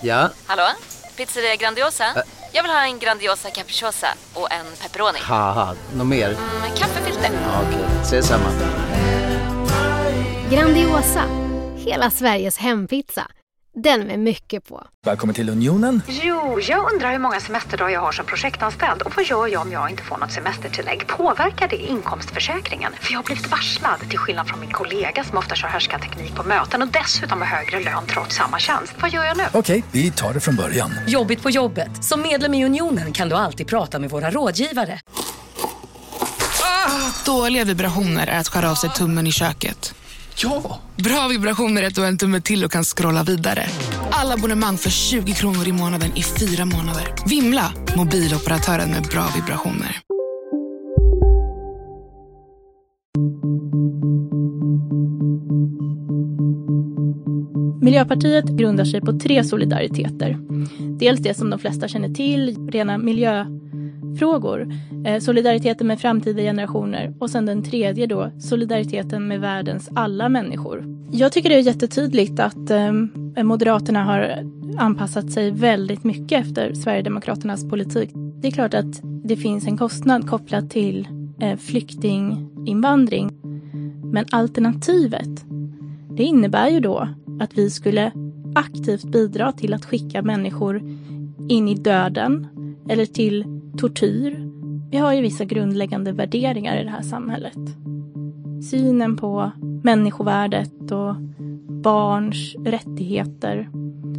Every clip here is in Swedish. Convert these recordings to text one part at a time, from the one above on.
Ja? Hallå? Pizzeria Grandiosa? Jag vill ha en Grandiosa capriciosa och en pepperoni. Haha, något mer? Kaffefilter. Ja, okej, ses samma. Grandiosa, hela Sveriges hempizza. Den med mycket på. Välkommen till Unionen. Jo, jag undrar hur många semesterdagar jag har som projektanställd. Och vad gör jag om jag inte får något semestertillägg? Påverkar det inkomstförsäkringen? För jag har blivit varslad, till skillnad från min kollega som ofta kör härskarteknik på möten. Och dessutom har högre lön trots samma tjänst. Vad gör jag nu? Okej, vi tar det från början. Jobbigt på jobbet. Som medlem i Unionen kan du alltid prata med våra rådgivare. Dåliga vibrationer är att skära av sig tummen i köket. Ja! Bra vibrationer är att du har en tumme till och kan scrolla vidare. Alla abonnemang för 20 kronor i månaden i 4 månader. Vimla, mobiloperatören med bra vibrationer. Miljöpartiet grundar sig på 3 solidariteter. Dels det som de flesta känner till, rena miljöfrågor. Solidariteten med framtida generationer. Och sen den tredje då, solidariteten med världens alla människor. Jag tycker det är jättetydligt att Moderaterna har anpassat sig väldigt mycket efter Sverigedemokraternas politik. Det är klart att det finns en kostnad kopplad till flyktinginvandring. Men alternativet, det innebär ju då att vi skulle aktivt bidra till att skicka människor in i döden eller till tortyr. Vi har ju vissa grundläggande värderingar i det här samhället. Synen på människovärdet och barns rättigheter.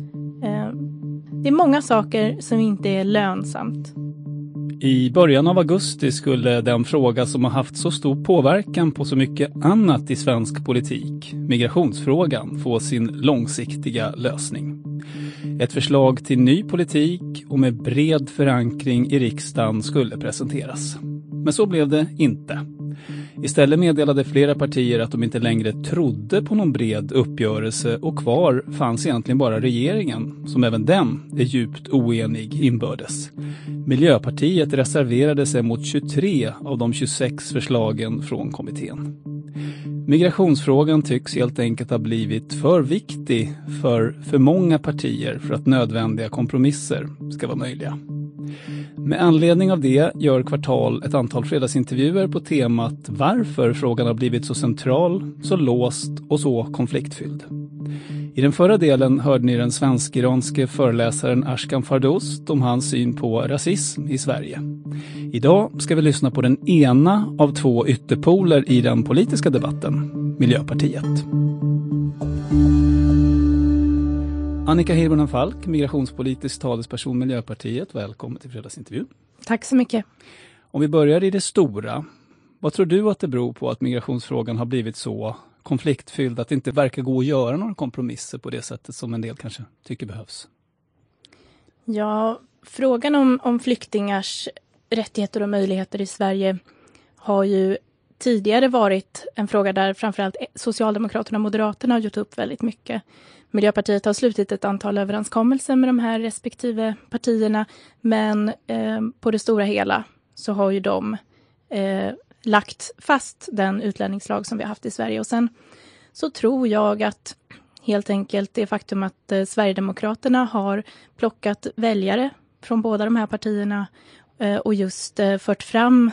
Det är många saker som inte är lönsamt. I början av augusti skulle den fråga som har haft så stor påverkan på så mycket annat i svensk politik, migrationsfrågan, få sin långsiktiga lösning. Ett förslag till ny politik och med bred förankring i riksdagen skulle presenteras. Men så blev det inte. Istället meddelade flera partier att de inte längre trodde på någon bred uppgörelse och kvar fanns egentligen bara regeringen, som även den är djupt oenig inbördes. Miljöpartiet reserverade sig mot 23 av de 26 förslagen från kommittén. Migrationsfrågan tycks helt enkelt ha blivit för viktig för många partier för att nödvändiga kompromisser ska vara möjliga. Med anledning av det gör Kvartal ett antal fredagsintervjuer på temat varför frågan har blivit så central, så låst och så konfliktfylld. I den förra delen hörde ni den svensk-iranske föreläsaren Ashkan Fardost om hans syn på rasism i Sverige. Idag ska vi lyssna på den ena av 2 ytterpoler i den politiska debatten, Miljöpartiet. Annika Hirvonen Falk, migrationspolitisk talesperson Miljöpartiet. Välkommen till fredagsintervju. Tack så mycket. Om vi börjar i det stora, vad tror du att det beror på att migrationsfrågan har blivit så konfliktfylld att det inte verkar gå att göra några kompromisser på det sättet som en del kanske tycker behövs? Ja, frågan om flyktingars rättigheter och möjligheter i Sverige har ju tidigare varit en fråga där framförallt Socialdemokraterna och Moderaterna har gjort upp väldigt mycket. Miljöpartiet har slutit ett antal överenskommelser med de här respektive partierna, men på det stora hela så har ju de lagt fast den utlänningslag som vi har haft i Sverige. Och sen så tror jag att helt enkelt det faktum att Sverigedemokraterna har plockat väljare från båda de här partierna och just fört fram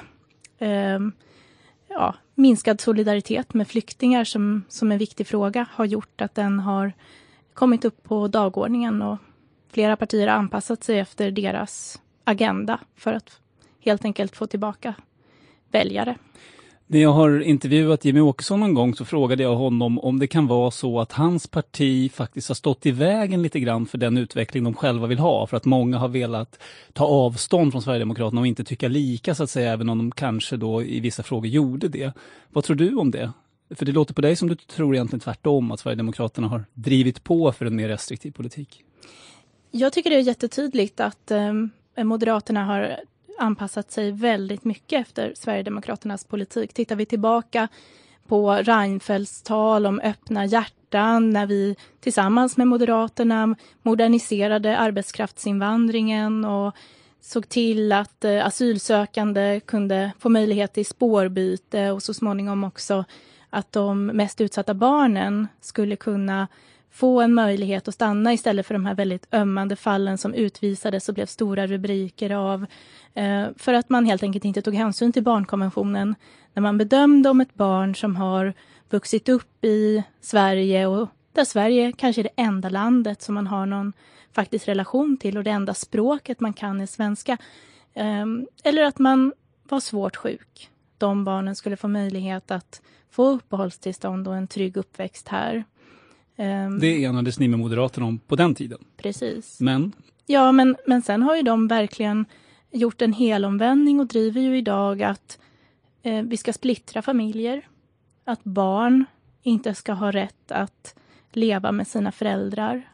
minskad solidaritet med flyktingar som en viktig fråga har gjort att den har kommit upp på dagordningen och flera partier har anpassat sig efter deras agenda för att helt enkelt få tillbaka väljare. När jag har intervjuat Jimmy Åkesson någon gång så frågade jag honom om det kan vara så att hans parti faktiskt har stått i vägen lite grann för den utveckling de själva vill ha. För att många har velat ta avstånd från Sverigedemokraterna och inte tycka lika så att säga, även om de kanske då i vissa frågor gjorde det. Vad tror du om det? För det låter på dig som du tror egentligen tvärtom, att Sverigedemokraterna har drivit på för en mer restriktiv politik. Jag tycker det är jättetydligt att Moderaterna har anpassat sig väldigt mycket efter Sverigedemokraternas politik. Tittar vi tillbaka på Reinfeldts tal om öppna hjärtan när vi tillsammans med Moderaterna moderniserade arbetskraftsinvandringen och såg till att asylsökande kunde få möjlighet till spårbyte och så småningom också att de mest utsatta barnen skulle kunna få en möjlighet att stanna istället för de här väldigt ömmande fallen som utvisades och blev stora rubriker av. För att man helt enkelt inte tog hänsyn till barnkonventionen när man bedömde om ett barn som har vuxit upp i Sverige och där Sverige kanske är det enda landet som man har någon faktisk relation till och det enda språket man kan är svenska. Eller att man var svårt sjuk. De barnen skulle få möjlighet att få uppehållstillstånd och en trygg uppväxt här. Det enades ni med Moderaterna om på den tiden. Precis. Men? Ja, men sen har ju de verkligen gjort en helomvändning och driver ju idag att vi ska splittra familjer. Att barn inte ska ha rätt att leva med sina föräldrar.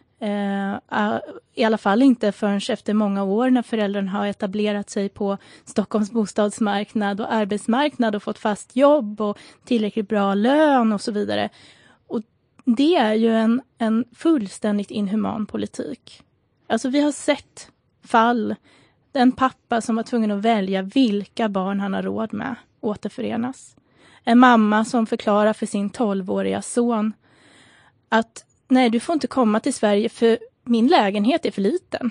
I alla fall inte förrän efter många år när föräldrarna har etablerat sig på Stockholms bostadsmarknad och arbetsmarknad och fått fast jobb och tillräckligt bra lön och så vidare. Och det är ju en fullständigt inhuman politik. Alltså vi har sett fall, en pappa som var tvungen att välja vilka barn han har råd med återförenas. En mamma som förklarar för sin 12-åriga son att nej, du får inte komma till Sverige för min lägenhet är för liten.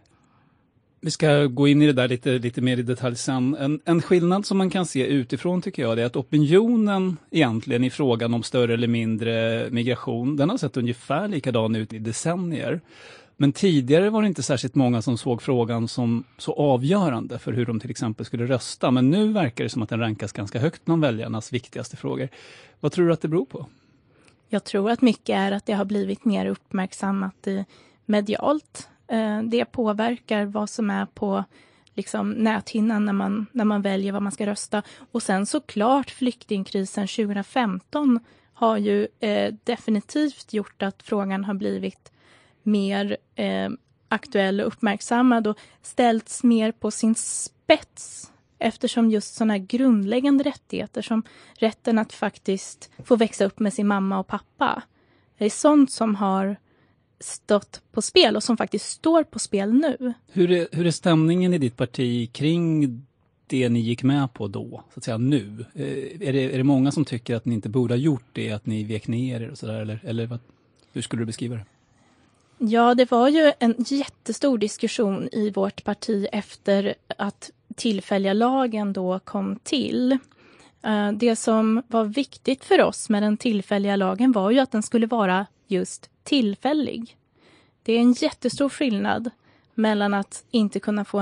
Vi ska gå in i det där lite mer i detalj sen. En skillnad som man kan se utifrån tycker jag är att opinionen egentligen i frågan om större eller mindre migration, den har sett ungefär likadan ut i decennier. Men tidigare var det inte särskilt många som såg frågan som så avgörande för hur de till exempel skulle rösta. Men nu verkar det som att den rankas ganska högt bland väljarnas viktigaste frågor. Vad tror du att det beror på? Jag tror att mycket är att det har blivit mer uppmärksammat medialt. Det påverkar vad som är på liksom, näthinnan när man väljer vad man ska rösta. Och sen såklart flyktingkrisen 2015 har ju definitivt gjort att frågan har blivit mer aktuell och uppmärksammad och ställts mer på sin spets. Eftersom just sådana här grundläggande rättigheter som rätten att faktiskt få växa upp med sin mamma och pappa. Det är sånt som har stått på spel och som faktiskt står på spel nu. Hur är stämningen i ditt parti kring det ni gick med på då, så att säga nu? Är det många som tycker att ni inte borde ha gjort det, att ni vek ner er och sådär? Eller hur skulle du beskriva det? Ja, det var ju en jättestor diskussion i vårt parti efter att tillfälliga lagen då kom till. Det som var viktigt för oss med den tillfälliga lagen var ju att den skulle vara just tillfällig. Det är en jättestor skillnad mellan att inte kunna få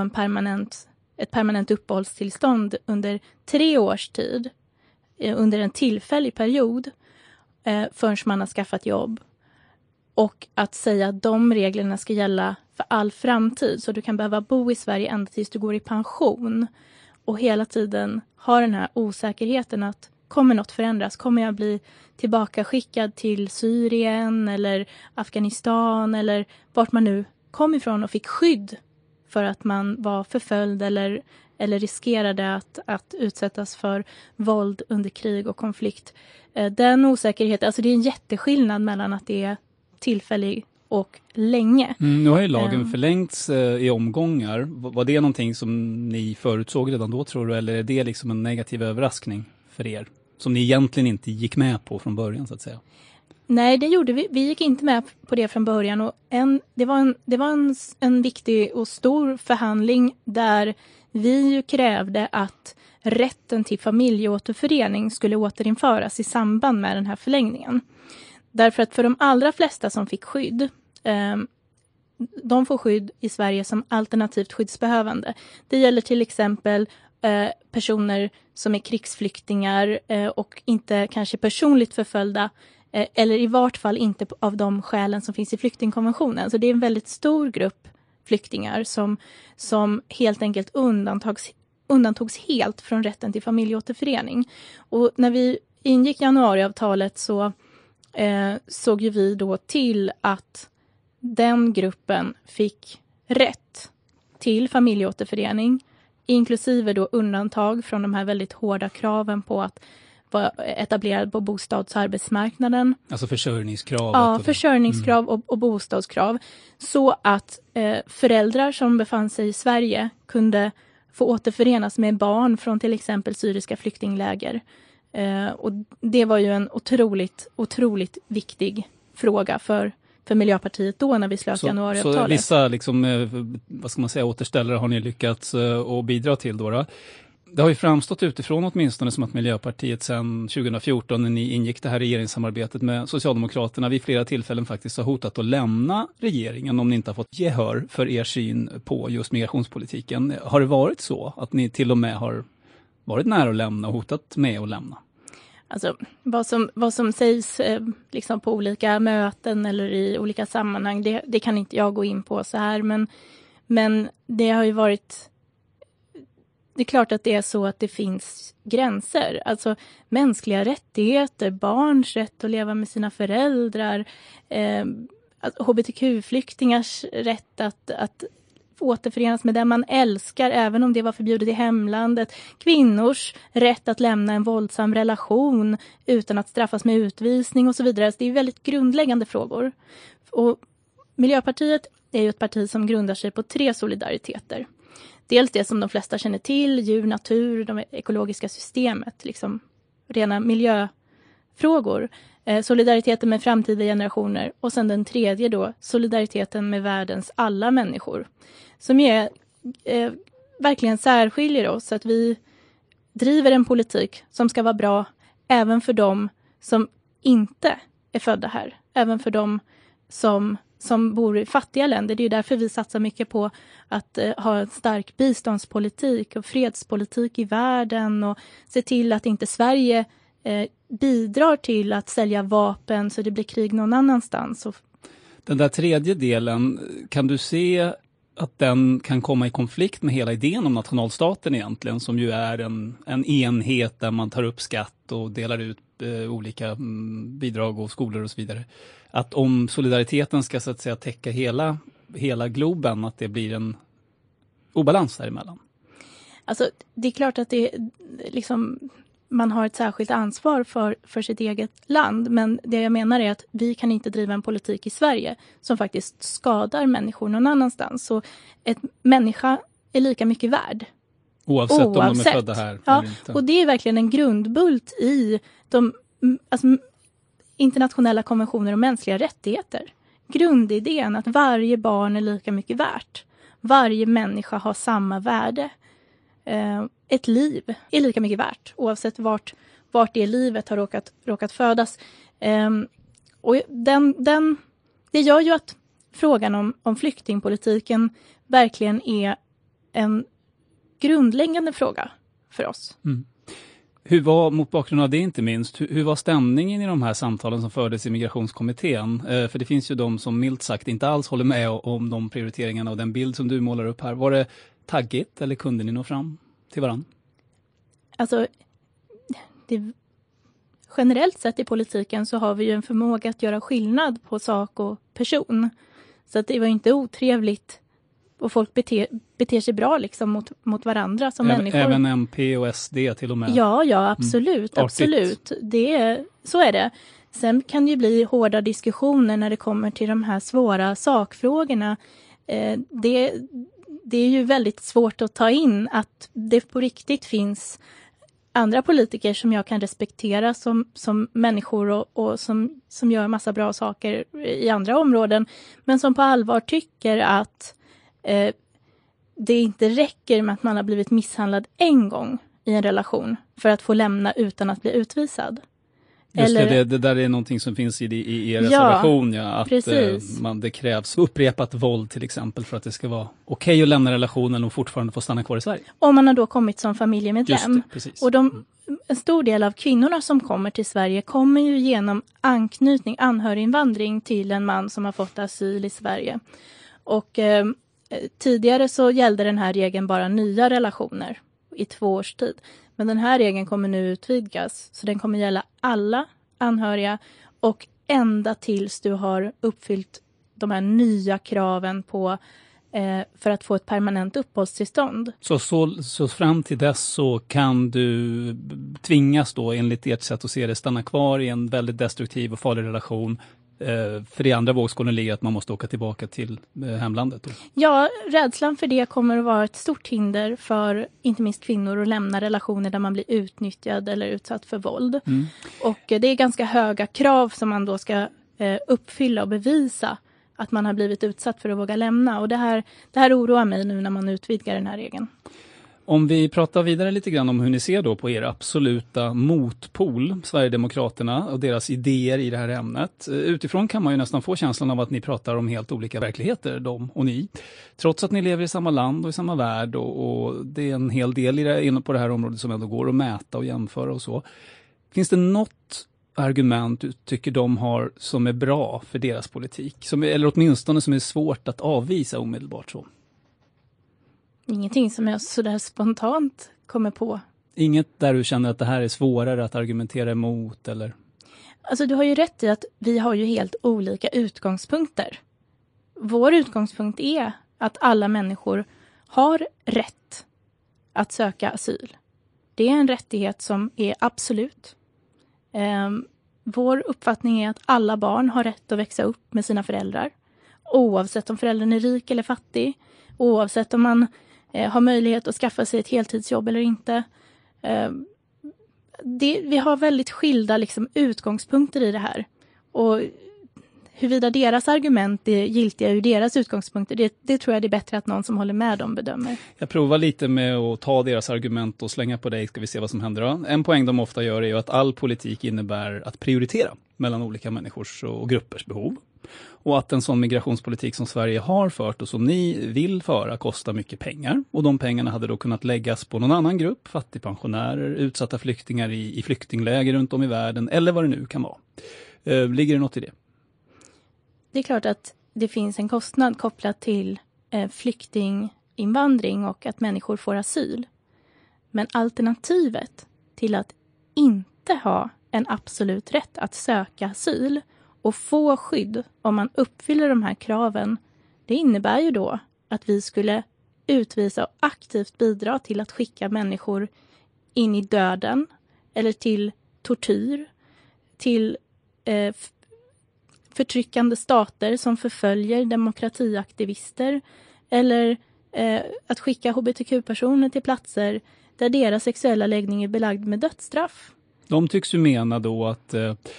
ett permanent uppehållstillstånd under 3 års tid, under en tillfällig period, förrän man har skaffat jobb. Och att säga att de reglerna ska gälla för all framtid. Så du kan behöva bo i Sverige ända tills du går i pension. Och hela tiden ha den här osäkerheten att kommer något förändras? Kommer jag bli tillbaka skickad till Syrien eller Afghanistan eller vart man nu kom ifrån och fick skydd för att man var förföljd eller riskerade att utsättas för våld under krig och konflikt. Den osäkerheten, alltså det är en jätteskillnad mellan att det är tillfällig och länge. Nu har ju lagen förlängts i omgångar. Var det någonting som ni förutsåg redan då, tror du? Eller är det liksom en negativ överraskning för er? Som ni egentligen inte gick med på från början, så att säga. Nej, det gjorde vi. Vi gick inte med på det från början. Och det var en viktig och stor förhandling där vi ju krävde att rätten till familjeåterförening skulle återinföras i samband med den här förlängningen. Därför att för de allra flesta som fick skydd, de får skydd i Sverige som alternativt skyddsbehövande. Det gäller till exempel personer som är krigsflyktingar och inte kanske personligt förföljda, eller i vart fall inte av de skälen som finns i flyktingkonventionen. Så det är en väldigt stor grupp flyktingar som helt enkelt undantogs helt från rätten till familjeåterförening. Och när vi ingick januariavtalet så såg ju vi då till att den gruppen fick rätt till familjeåterförening, inklusive då undantag från de här väldigt hårda kraven på att vara etablerad på bostads- och arbetsmarknaden. Alltså försörjningskrav. Ja, försörjningskrav och bostadskrav. Så att föräldrar som befann sig i Sverige kunde få återförenas med barn från till exempel syriska flyktingläger. Och det var ju en otroligt viktig fråga för Miljöpartiet då när vi slöt januariavtalet. Så vissa vad ska man säga, återställare har ni lyckats att bidra till då? Det har ju framstått utifrån åtminstone som att Miljöpartiet sedan 2014 när ni ingick det här regeringssamarbetet med Socialdemokraterna vid flera tillfällen faktiskt har hotat att lämna regeringen om ni inte har fått gehör för er syn på just migrationspolitiken. Har det varit så att ni till och med har varit nära att lämna och hotat med att lämna? Alltså vad som sägs liksom på olika möten eller i olika sammanhang, det kan inte jag gå in på så här. Men det har ju varit... Det är klart att det är så att det finns gränser. Alltså mänskliga rättigheter, barns rätt att leva med sina föräldrar, hbtq-flyktingars rätt att återförenas med den man älskar, även om det var förbjudet i hemlandet. Kvinnors rätt att lämna en våldsam relation utan att straffas med utvisning och så vidare. Så det är väldigt grundläggande frågor. Och Miljöpartiet är ju ett parti som grundar sig på 3 solidariteter. Dels det som de flesta känner till, djur, natur, det ekologiska systemet, liksom rena miljöfrågor. Solidariteten med framtida generationer och sen den tredje då, solidariteten med världens alla människor. Som verkligen särskiljer oss, att vi driver en politik som ska vara bra även för dem som inte är födda här. Även för dem som bor i fattiga länder. Det är därför vi satsar mycket på att ha en stark biståndspolitik och fredspolitik i världen och se till att inte Sverige bidrar till att sälja vapen så det blir krig någon annanstans. Den där tredje delen, kan du se att den kan komma i konflikt med hela idén om nationalstaten egentligen, som ju är en enhet där man tar upp skatt och delar ut olika bidrag och skolor och så vidare. Att om solidariteten ska så att säga täcka hela globen, att det blir en obalans däremellan? Alltså det är klart att det liksom, man har ett särskilt ansvar för sitt eget land. Men det jag menar är att vi kan inte driva en politik i Sverige som faktiskt skadar människor någon annanstans. Så ett människa är lika mycket värd. Oavsett om de är födda här eller inte. Och det är verkligen en grundbult i de internationella konventioner om mänskliga rättigheter. Grundidén att varje barn är lika mycket värt. Varje människa har samma värde. Ett liv är lika mycket värt oavsett vart det livet har råkat födas. Och det gör ju att frågan om flyktingpolitiken verkligen är en grundläggande fråga för oss. Mm. Hur var, mot bakgrund av det inte minst, hur var stämningen i de här samtalen som fördes i migrationskommittén? För det finns ju de som milt sagt inte alls håller med om de prioriteringarna och den bild som du målar upp här. Var det taggigt eller kunde ni nå fram till varandra? Alltså, generellt sett i politiken så har vi ju en förmåga att göra skillnad på sak och person. Så att det var inte otrevligt och folk beter sig bra liksom mot varandra som människor. Även MP och SD till och med? Ja, absolut. Absolut. Så är det. Sen kan det ju bli hårda diskussioner när det kommer till de här svåra sakfrågorna. Det är ju väldigt svårt att ta in att det på riktigt finns andra politiker som jag kan respektera som människor och som gör massa bra saker i andra områden. Men som på allvar tycker att det inte räcker med att man har blivit misshandlad en gång i en relation för att få lämna utan att bli utvisad. Just det där är någonting som finns i er reservation. Ja, att det krävs upprepat våld till exempel för att det ska vara okej att lämna relationen och fortfarande få stanna kvar i Sverige. Om man har då kommit som familjemedlem. Just det, precis. Och en stor del av kvinnorna som kommer till Sverige kommer ju genom anhöriginvandring till en man som har fått asyl i Sverige. Och tidigare så gällde den här regeln bara nya relationer i 2 års tid. Men den här regeln kommer nu utvidgas. Så den kommer gälla alla anhöriga. Och ända tills du har uppfyllt de här nya kraven på för att få ett permanent uppehållstillstånd. Så fram till dess så kan du tvingas då enligt ert sätt att se det stanna kvar i en väldigt destruktiv och farlig relation. För det andra vågskålen ligger att man måste åka tillbaka till hemlandet då. Ja, rädslan för det kommer att vara ett stort hinder för inte minst kvinnor att lämna relationer där man blir utnyttjad eller utsatt för våld. Och det är ganska höga krav som man då ska uppfylla och bevisa att man har blivit utsatt för att våga lämna. Och det här oroar mig nu när man utvidgar den här regeln. Om vi pratar vidare lite grann om hur ni ser då på er absoluta motpol, Sverigedemokraterna, och deras idéer i det här ämnet. Utifrån kan man ju nästan få känslan av att ni pratar om helt olika verkligheter, de och ni. Trots att ni lever i samma land och i samma värld och det är en hel del på det här området som ändå går att mäta och jämföra och så. Finns det något argument du tycker de har som är bra för deras politik? Eller åtminstone som är svårt att avvisa omedelbart så? Ingenting som jag sådär spontant kommer på. Inget där du känner att det här är svårare att argumentera emot eller? Alltså du har ju rätt i att vi har ju helt olika utgångspunkter. Vår utgångspunkt är att alla människor har rätt att söka asyl. Det är en rättighet som är absolut. Vår uppfattning är att alla barn har rätt att växa upp med sina föräldrar. Oavsett om föräldern är rik eller fattig. Oavsett om man har möjlighet att skaffa sig ett heltidsjobb eller inte. Vi har väldigt skilda utgångspunkter i det här. Och huruvida deras argument är giltiga ur deras utgångspunkter, det tror jag det är bättre att någon som håller med dem bedömer. Jag provar lite med att ta deras argument och slänga på dig, ska vi se vad som händer då. En poäng de ofta gör är ju att all politik innebär att prioritera mellan olika människors och gruppers behov. Och att en sån migrationspolitik som Sverige har fört och som ni vill föra kostar mycket pengar. Och de pengarna hade då kunnat läggas på någon annan grupp, fattigpensionärer, utsatta flyktingar i flyktingläger runt om i världen eller vad det nu kan vara. Ligger det något i det? Det är klart att det finns en kostnad kopplat till flyktinginvandring och att människor får asyl. Men alternativet till att inte ha en absolut rätt att söka asyl och få skydd om man uppfyller de här kraven, det innebär ju då att vi skulle utvisa och aktivt bidra till att skicka människor in i döden eller till tortyr, till förtryckande stater som förföljer demokratiaktivister eller att skicka hbtq-personer till platser där deras sexuella läggning är belagd med dödsstraff. De tycks ju mena då att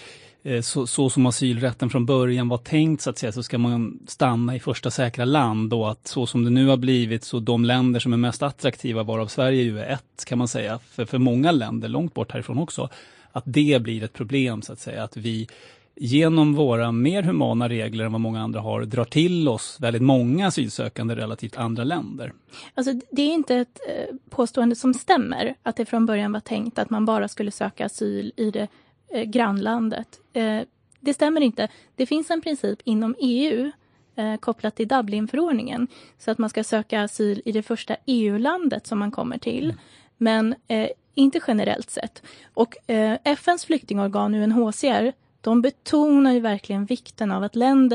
så som asylrätten från början var tänkt så att säga, så ska man stanna i första säkra land och att så som det nu har blivit så de länder som är mest attraktiva varav Sverige ju är ett kan man säga för många länder långt bort härifrån också, att det blir ett problem så att säga, att vi genom våra mer humana regler än vad många andra har drar till oss väldigt många asylsökande relativt andra länder. Alltså det är inte ett påstående som stämmer att det från början var tänkt att man bara skulle söka asyl i det grannlandet. Det stämmer inte. Det finns en princip inom EU kopplat till Dublinförordningen så att man ska söka asyl i det första EU-landet som man kommer till. Men inte generellt sett. Och FNs flyktingorgan UNHCR, de betonar ju verkligen vikten av att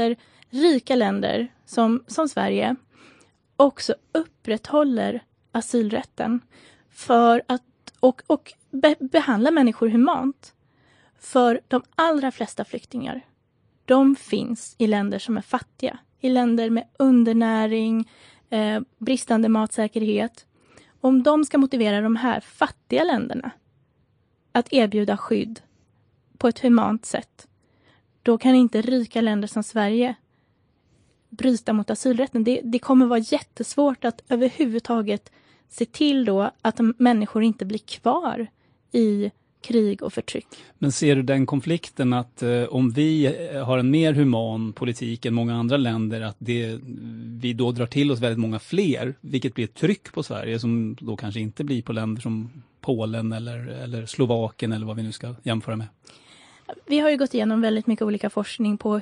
rika länder som Sverige också upprätthåller asylrätten för att och behandla människor humant. För de allra flesta flyktingar, de finns i länder som är fattiga. I länder med undernäring, bristande matsäkerhet. Om de ska motivera de här fattiga länderna att erbjuda skydd på ett humant sätt, då kan inte rika länder som Sverige bryta mot asylrätten. Det kommer vara jättesvårt att överhuvudtaget se till då att människor inte blir kvar i krig och förtryck. Men ser du den konflikten att om vi har en mer human politik än många andra länder, att vi då drar till oss väldigt många fler, vilket blir ett tryck på Sverige som då kanske inte blir på länder som Polen eller Slovakien eller vad vi nu ska jämföra med? Vi har ju gått igenom väldigt mycket olika forskning på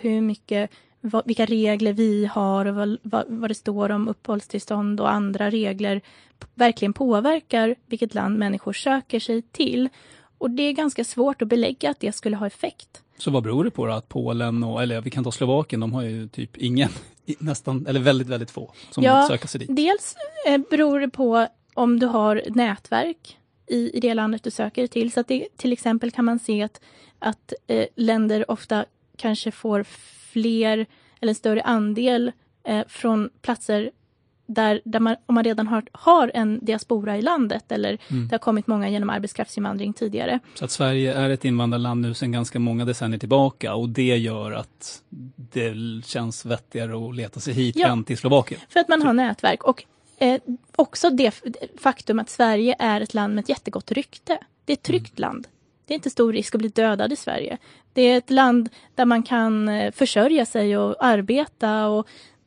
vilka regler vi har och vad det står om uppehållstillstånd och andra regler verkligen påverkar vilket land människor söker sig till. Och det är ganska svårt att belägga att det skulle ha effekt. Så vad beror det på då? Att Polen eller vi kan ta Slovakien, de har ju typ ingen, nästan, eller väldigt, väldigt få som söker sig dit. Dels beror det på om du har nätverk i det landet du söker till. Så att till exempel kan man se att länder ofta kanske får fler eller en större andel från platser om man redan har en diaspora i landet eller det har kommit många genom arbetskraftsinvandring tidigare. Så att Sverige är ett invandrarland nu sedan ganska många decennier tillbaka, och det gör att det känns vettigare att leta sig hit än till Slovakien. För att man har nätverk, och också det faktum att Sverige är ett land med ett jättegott rykte. Det är ett tryggt land. Det är inte stor risk att bli dödad i Sverige. Det är ett land där man kan försörja sig och arbeta, och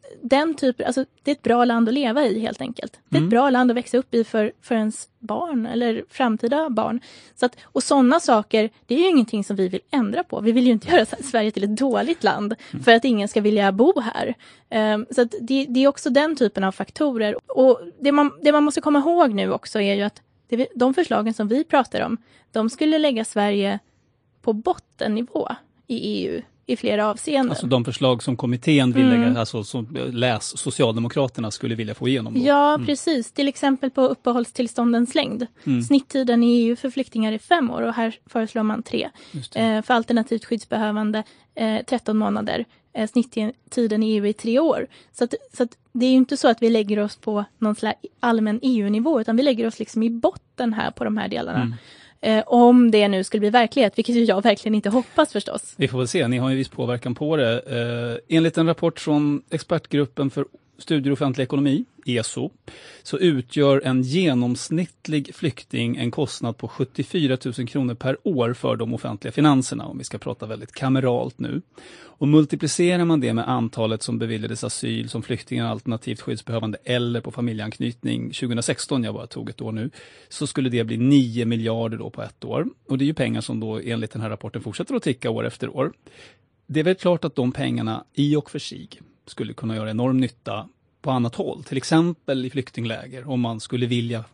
alltså det är ett bra land att leva i helt enkelt. Det är ett bra land att växa upp i för ens barn eller framtida barn. Så att, och sådana saker, det är ju ingenting som vi vill ändra på. Vi vill ju inte göra Sverige till ett dåligt land för att ingen ska vilja bo här. Så att det är också den typen av faktorer. Och det man måste komma ihåg nu också är ju att de förslagen som vi pratar om, de skulle lägga Sverige på bottennivå i EU i flera avseenden. Alltså de förslag som kommittén vill lägga, alltså som Socialdemokraterna skulle vilja få igenom då. Ja, precis. Till exempel på uppehållstillståndens längd. Snitttiden i EU för flyktingar är 5 år och här föreslår man 3. För alternativt skyddsbehövande 13 månader. Snitttiden i EU är 3 år. Så att det är ju inte så att vi lägger oss på någon slags allmän EU-nivå, utan vi lägger oss liksom i botten här på de här delarna. Om det nu skulle bli verklighet, vilket ju jag verkligen inte hoppas förstås. Vi får väl se, ni har ju viss påverkan på det. Enligt en rapport från expertgruppen för studier och offentlig ekonomi, ESO, så utgör en genomsnittlig flykting en kostnad på 74 000 kronor per år för de offentliga finanserna, om vi ska prata väldigt kameralt nu. Och multiplicerar man det med antalet som beviljades asyl som flyktingar alternativt skyddsbehövande eller på familjeanknytning 2016, jag bara tog ett år nu, så skulle det bli 9 miljarder då på ett år. Och det är ju pengar som då enligt den här rapporten fortsätter att ticka år efter år. Det är väl klart att de pengarna i och för sig skulle kunna göra enorm nytta på annat håll. Till exempel i flyktingläger, om man skulle vilja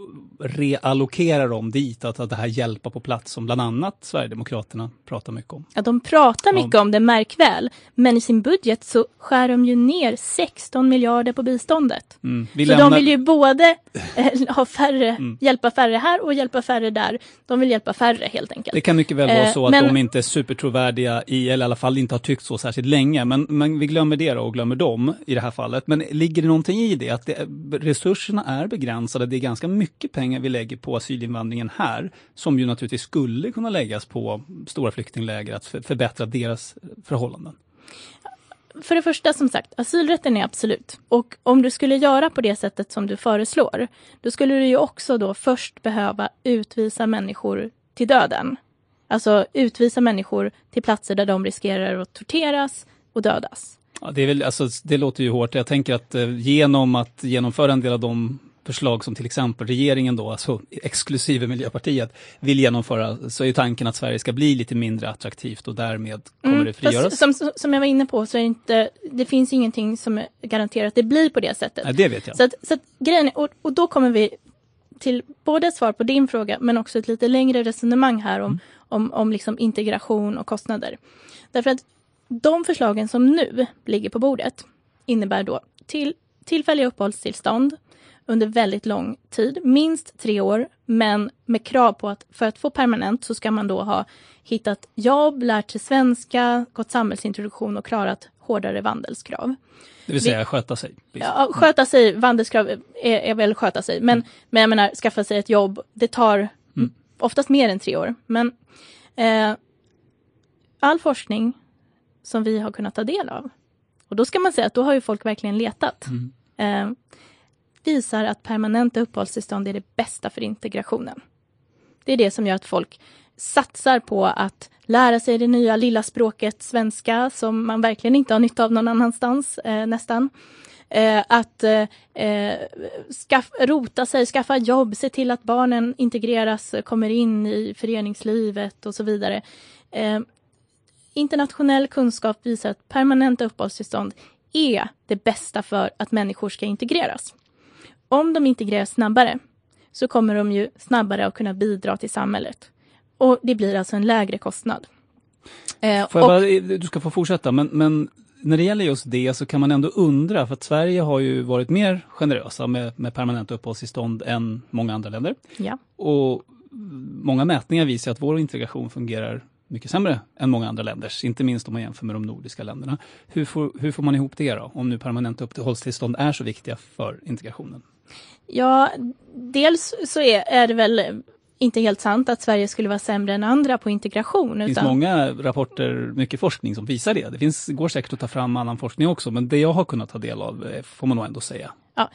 reallokera dem dit, att det här hjälpa på plats som bland annat Sverigedemokraterna pratar mycket om. Ja, de pratar mycket om det, märk väl. Men i sin budget så skär de ju ner 16 miljarder på biståndet. Så de vill ju både ha färre, hjälpa färre här och hjälpa färre där. De vill hjälpa färre helt enkelt. Det kan mycket väl vara så att de inte är supertrovärdiga eller i alla fall inte har tyckt så särskilt länge. Men vi glömmer det och glömmer dem i det här fallet. Men ligger det någonting i det? Att resurserna är begränsade. Det är ganska mycket pengar vi lägger på asylinvandringen här, som ju naturligtvis skulle kunna läggas på stora flyktingläger att förbättra deras förhållanden. För det första, som sagt, asylrätten är absolut. Och om du skulle göra på det sättet som du föreslår, då skulle du ju också då först behöva utvisa människor till döden. Alltså utvisa människor till platser där de riskerar att torteras och dödas. Ja, det är väl, alltså, det låter ju hårt. Jag tänker att genom att genomföra en del av de förslag som till exempel regeringen då, alltså exklusive Miljöpartiet, vill genomföra, så är ju tanken att Sverige ska bli lite mindre attraktivt och därmed kommer det frigöras. Som jag var inne på så är det finns ingenting som garanterar att det blir på det sättet. Nej, det vet jag. Så att grejen, och då kommer vi till både svar på din fråga men också ett lite längre resonemang här om liksom integration och kostnader. Därför att de förslagen som nu ligger på bordet innebär då tillfälliga uppehållstillstånd under väldigt lång tid, minst 3 år, men med krav på att för att få permanent så ska man då ha hittat jobb, lärt sig svenska, gått samhällsintroduktion och klarat hårdare vandelskrav. Det vill säga sköta sig. Ja, sköta sig, vandelskrav är väl sköta sig, men jag menar skaffa sig ett jobb, det tar oftast mer än 3 år. Men all forskning som vi har kunnat ta del av, och då ska man säga att då har ju folk verkligen letat, visar att permanenta uppehållstillstånd är det bästa för integrationen. Det är det som gör att folk satsar på att lära sig det nya lilla språket svenska som man verkligen inte har nytta av någon annanstans nästan. Att rota sig, skaffa jobb, se till att barnen integreras, kommer in i föreningslivet och så vidare. Internationell kunskap visar att permanenta uppehållstillstånd är det bästa för att människor ska integreras. Om de integreras snabbare så kommer de ju snabbare att kunna bidra till samhället. Och det blir alltså en lägre kostnad. Du ska få fortsätta, men när det gäller just det så kan man ändå undra, för att Sverige har ju varit mer generösa med permanenta uppehållstillstånd än många andra länder. Ja. Och många mätningar visar att vår integration fungerar mycket sämre än många andra länders, inte minst om man jämför med de nordiska länderna. Hur får man ihop det då, om nu permanenta uppehållstillstånd är så viktiga för integrationen? Ja, dels så är det väl inte helt sant att Sverige skulle vara sämre än andra på integration. Det finns många rapporter, mycket forskning som visar det. Det går säkert att ta fram annan forskning också, men det jag har kunnat ta del av får man nog ändå säga. Ja,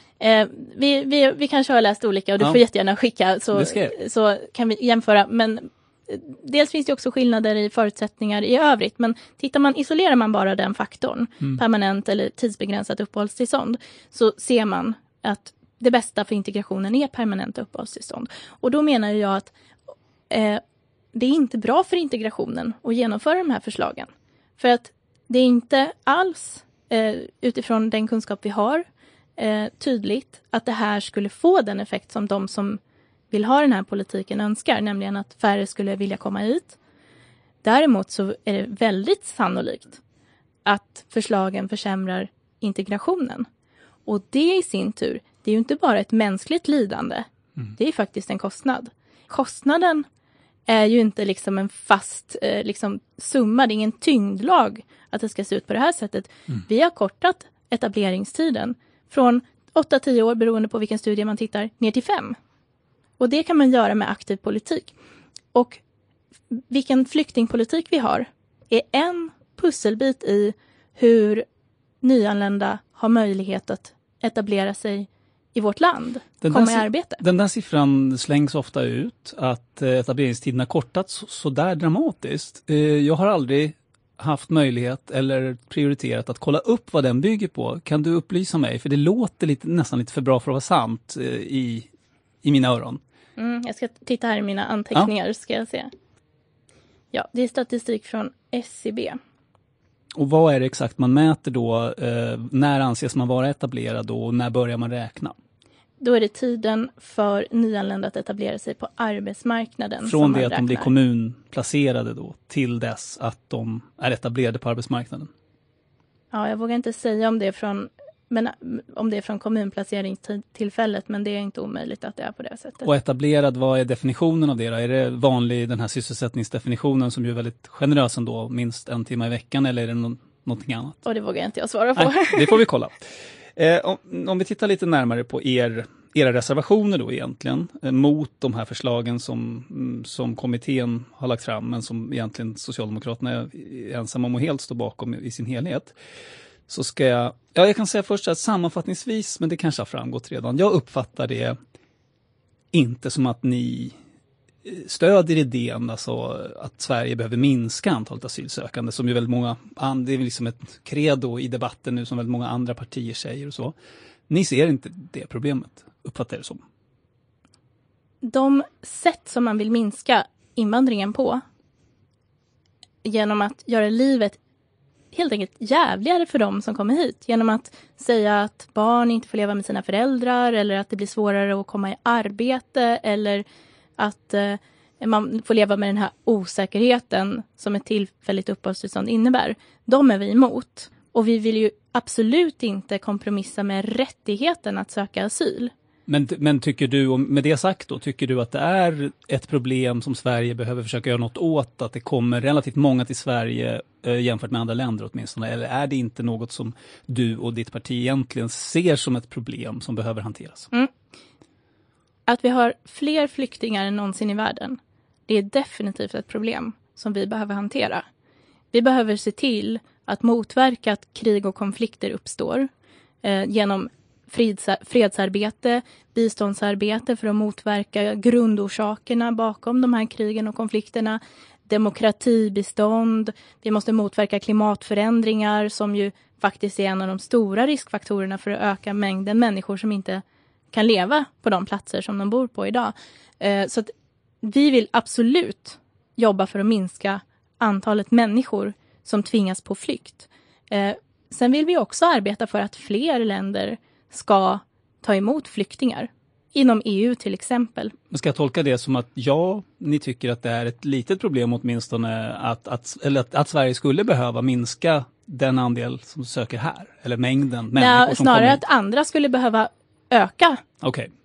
vi kanske har läst olika och du får jättegärna skicka så kan vi jämföra. Men dels finns det också skillnader i förutsättningar i övrigt. Men isolerar man bara den faktorn, permanent eller tidsbegränsat uppehållstillstånd, så ser man att det bästa för integrationen är permanent uppehållstillstånd. Och då menar jag att det är inte bra för integrationen att genomföra de här förslagen. För att det är inte alls utifrån den kunskap vi har tydligt att det här skulle få den effekt som de som vill ha den här politiken önskar, nämligen att färre skulle vilja komma hit. Däremot så är det väldigt sannolikt att förslagen försämrar integrationen. Och det i sin tur, det är ju inte bara ett mänskligt lidande, det är faktiskt en kostnad. Kostnaden är ju inte liksom en fast summa, det är ingen tyngdlag att det ska se ut på det här sättet. Vi har kortat etableringstiden från 8-10 år, beroende på vilken studie man tittar, ner till 5. Och det kan man göra med aktiv politik. Och vilken flyktingpolitik vi har är en pusselbit i hur nyanlända har möjlighet att etablera sig i vårt land, komma i arbete. Den där siffran slängs ofta ut, att etableringstiden har kortats så där dramatiskt. Jag har aldrig haft möjlighet eller prioriterat att kolla upp vad den bygger på. Kan du upplysa mig? För det låter nästan lite för bra för att vara sant i mina öron. Jag ska titta här i mina anteckningar, ska jag se. Ja, det är statistik från SCB. Och vad är det exakt man mäter då? När anses man vara etablerad och när börjar man räkna? Då är det tiden för nyanlända att etablera sig på arbetsmarknaden. Från det att de blir kommunplacerade då till dess att de är etablerade på arbetsmarknaden? Ja, jag vågar inte säga om det är från kommunplaceringstillfället, men det är inte omöjligt att det är på det sättet. Och etablerad, vad är definitionen av det då? Är det vanlig den här sysselsättningsdefinitionen som ju är väldigt generös ändå, minst 1 timme i veckan, eller är det någonting annat? Och det vågar inte jag svara på. Nej, det får vi kolla. Om vi tittar lite närmare på era reservationer då egentligen mot de här förslagen som kommittén har lagt fram, men som egentligen Socialdemokraterna är ensamma om och helt står bakom i sin helhet. Så ska jag kan säga först att sammanfattningsvis, men det kanske har framgått redan, jag uppfattar det inte som att ni stödjer idén alltså att Sverige behöver minska antalet asylsökande, som ju väldigt många, det är liksom ett credo i debatten nu som väldigt många andra partier säger och så. Ni ser inte det problemet, uppfattar det som? De sätt som man vill minska invandringen på genom att göra livet helt enkelt jävligare för dem som kommer hit. Genom att säga att barn inte får leva med sina föräldrar, eller att det blir svårare att komma i arbete, eller att man får leva med den här osäkerheten som ett tillfälligt uppehållstillstånd innebär. De är vi emot. Och vi vill ju absolut inte kompromissa med rättigheten att söka asyl. Men tycker du, och med det sagt då, tycker du att det är ett problem som Sverige behöver försöka göra något åt, att det kommer relativt många till Sverige jämfört med andra länder åtminstone, eller är det inte något som du och ditt parti egentligen ser som ett problem som behöver hanteras? Att vi har fler flyktingar än någonsin i världen, det är definitivt ett problem som vi behöver hantera. Vi behöver se till att motverka att krig och konflikter uppstår genom fredsarbete, biståndsarbete för att motverka grundorsakerna bakom de här krigen och konflikterna, demokratibistånd, vi måste motverka klimatförändringar som ju faktiskt är en av de stora riskfaktorerna för att öka mängden människor som inte kan leva på de platser som de bor på idag. Så att vi vill absolut jobba för att minska antalet människor som tvingas på flykt. Sen vill vi också arbeta för att fler länder ska ta emot flyktingar. Inom EU till exempel. Men ska jag tolka det som att ni tycker att det är ett litet problem åtminstone att Sverige skulle behöva minska den andel som söker här? Eller mängden människor som kommer hit? Snarare att andra skulle behöva öka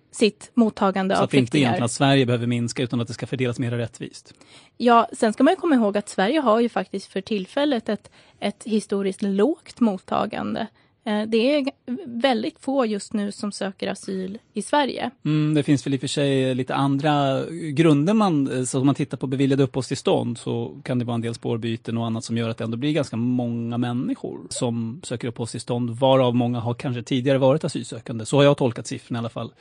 sitt mottagande av flyktingar. Så att inte egentligen att Sverige behöver minska utan att det ska fördelas mer rättvist. Ja, sen ska man ju komma ihåg att Sverige har ju faktiskt för tillfället ett historiskt lågt mottagande. Det är väldigt få just nu som söker asyl i Sverige. Det finns väl i och för sig lite andra grunder. Så om man tittar på beviljade uppehållstillstånd så kan det vara en del spårbyten och annat som gör att det ändå blir ganska många människor som söker uppehållstillstånd, varav många har kanske tidigare varit asylsökande. Så har jag tolkat siffrorna i alla fall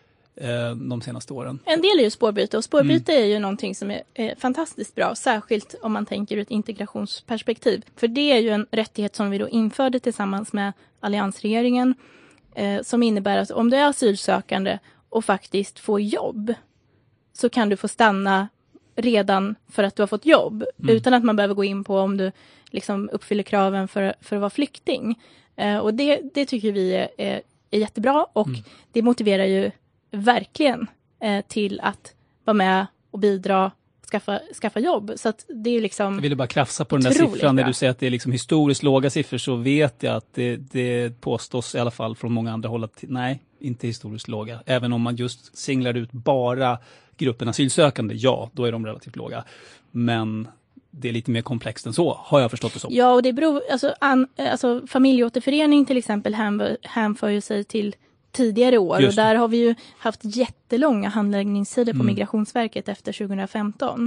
de senaste åren. En del är ju spårbyte, och spårbyte är ju någonting som är fantastiskt bra, särskilt om man tänker ur ett integrationsperspektiv. För det är ju en rättighet som vi då införde tillsammans med alliansregeringen, som innebär att om du är asylsökande och faktiskt får jobb så kan du få stanna redan för att du har fått jobb, utan att man behöver gå in på om du liksom uppfyller kraven för att vara flykting. Och det tycker vi är jättebra, och det motiverar ju verkligen till att vara med och bidra, skaffa jobb. Så att det är liksom... Jag ville bara krafsa på den där siffran. När du säger att det är liksom historiskt låga siffror, så vet jag att det påstås i alla fall från många andra håll att nej, inte historiskt låga. Även om man just singlar ut bara gruppen asylsökande, ja, då är de relativt låga. Men det är lite mer komplext än så, har jag förstått det som. Ja, och det beror... Alltså familjeåterförening till exempel hänför ju sig till tidigare år, och där har vi ju haft jättelånga handläggningstider på Migrationsverket efter 2015.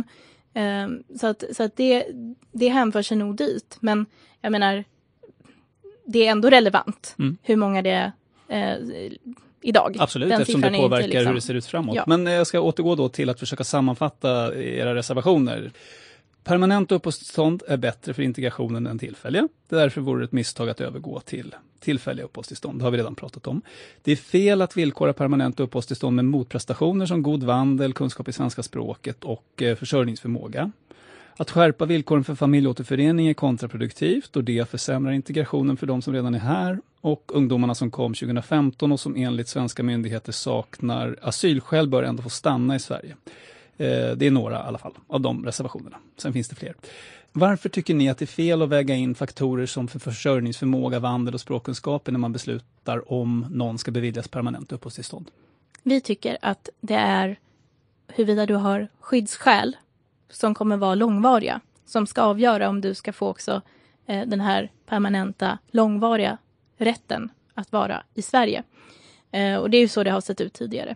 Så att det hänför sig nog dit. Men jag menar, det är ändå relevant hur många det är idag. Absolut, eftersom det påverkar liksom hur det ser ut framåt. Ja. Men jag ska återgå då till att försöka sammanfatta era reservationer. Permanent uppehållstillstånd är bättre för integrationen än tillfälliga. Därför vore det ett misstag att övergå till tillfälliga uppehållstillstånd. Det har vi redan pratat om. Det är fel att villkora permanent uppehållstillstånd med motprestationer som god vandel, kunskap i svenska språket och försörjningsförmåga. Att skärpa villkoren för familjeåterförening är kontraproduktivt, och det försämrar integrationen för de som redan är här och ungdomarna som kom 2015 och som enligt svenska myndigheter saknar asylskäl bör ändå få stanna i Sverige. Det är några i alla fall av de reservationerna. Sen finns det fler. Varför tycker ni att det är fel att väga in faktorer som för försörjningsförmåga, vandel och språkkunskaper när man beslutar om någon ska beviljas permanent uppehållstillstånd? Vi tycker att det är huruvida du har skyddsskäl som kommer vara långvariga som ska avgöra om du ska få också den här permanenta långvariga rätten att vara i Sverige. Och det är ju så det har sett ut tidigare.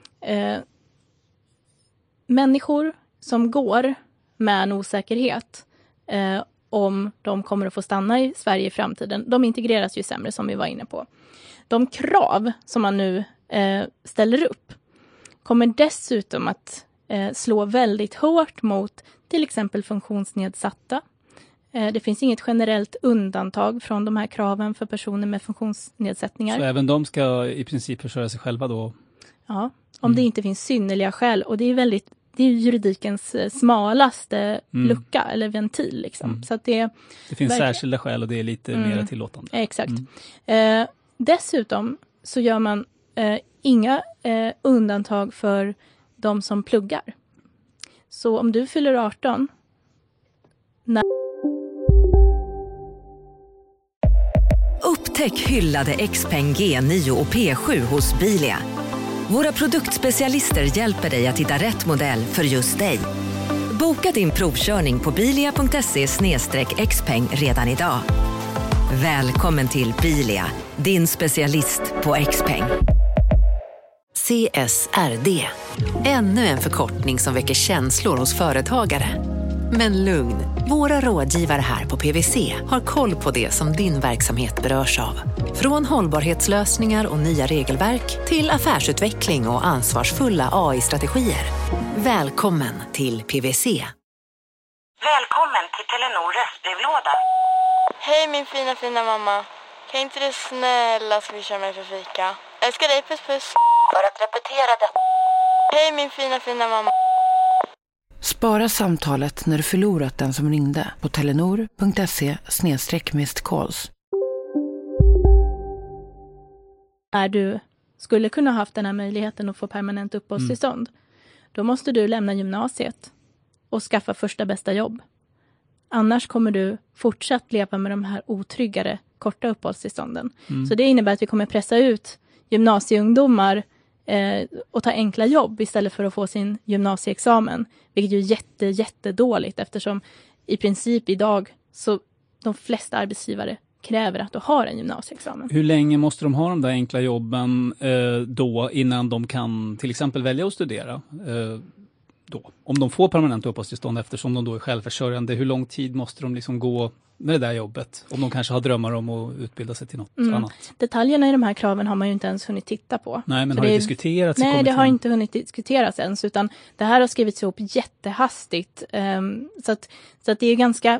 Människor som går med en osäkerhet om de kommer att få stanna i Sverige i framtiden, de integreras ju sämre, som vi var inne på. De krav som man nu ställer upp kommer dessutom att slå väldigt hårt mot till exempel funktionsnedsatta. Det finns inget generellt undantag från de här kraven för personer med funktionsnedsättningar. Så även de ska i princip försörja sig själva då? Ja, om det inte finns synnerliga skäl. Och det är juridikens smalaste lucka eller ventil. Liksom. Så att det finns särskilda skäl och det är lite mer tillåtande. Exakt. Dessutom så gör man inga undantag för de som pluggar. Så om du fyller 18... Upptäck hyllade XPeng G9 och P7 hos Bilia. Våra produktspecialister hjälper dig att hitta rätt modell för just dig. Boka din provkörning på bilia.se/xpeng redan idag. Välkommen till Bilia, din specialist på XPeng. CSRD. Ännu en förkortning som väcker känslor hos företagare. Men lugn, våra rådgivare här på PwC har koll på det som din verksamhet berörs av. Från hållbarhetslösningar och nya regelverk till affärsutveckling och ansvarsfulla AI-strategier. Välkommen till PwC. Välkommen till Telenor röstbrevlåda. Hej min fina mamma. Kan inte du snälla swisha mig för fika? Älskar dig, puss puss. För att repetera det. Hej min fina mamma. Spara samtalet när du förlorat den som ringde på telenor.se/missed-calls. När du skulle kunna ha haft den här möjligheten att få permanent uppehållstillstånd, då måste du lämna gymnasiet och skaffa första bästa jobb. Annars kommer du fortsatt leva med de här otryggare korta uppehållstillstånden. Så det innebär att vi kommer pressa ut gymnasieungdomar och ta enkla jobb istället för att få sin gymnasieexamen. Vilket är ju jättedåligt eftersom i princip idag så de flesta arbetsgivare kräver att du har en gymnasieexamen. Hur länge måste de ha de där enkla jobben då innan de kan till exempel välja att studera? Då? Om de får permanent uppehållstillstånd eftersom de då är självförsörjande, hur lång tid måste de liksom gå med det där jobbet? Om de kanske har drömmar om att utbilda sig till något annat. Detaljerna i de här kraven har man ju inte ens hunnit titta på. Nej, men har det diskuterats? Nej, det har inte hunnit diskuteras ens, utan det här har skrivits ihop jättehastigt. Så att det är ganska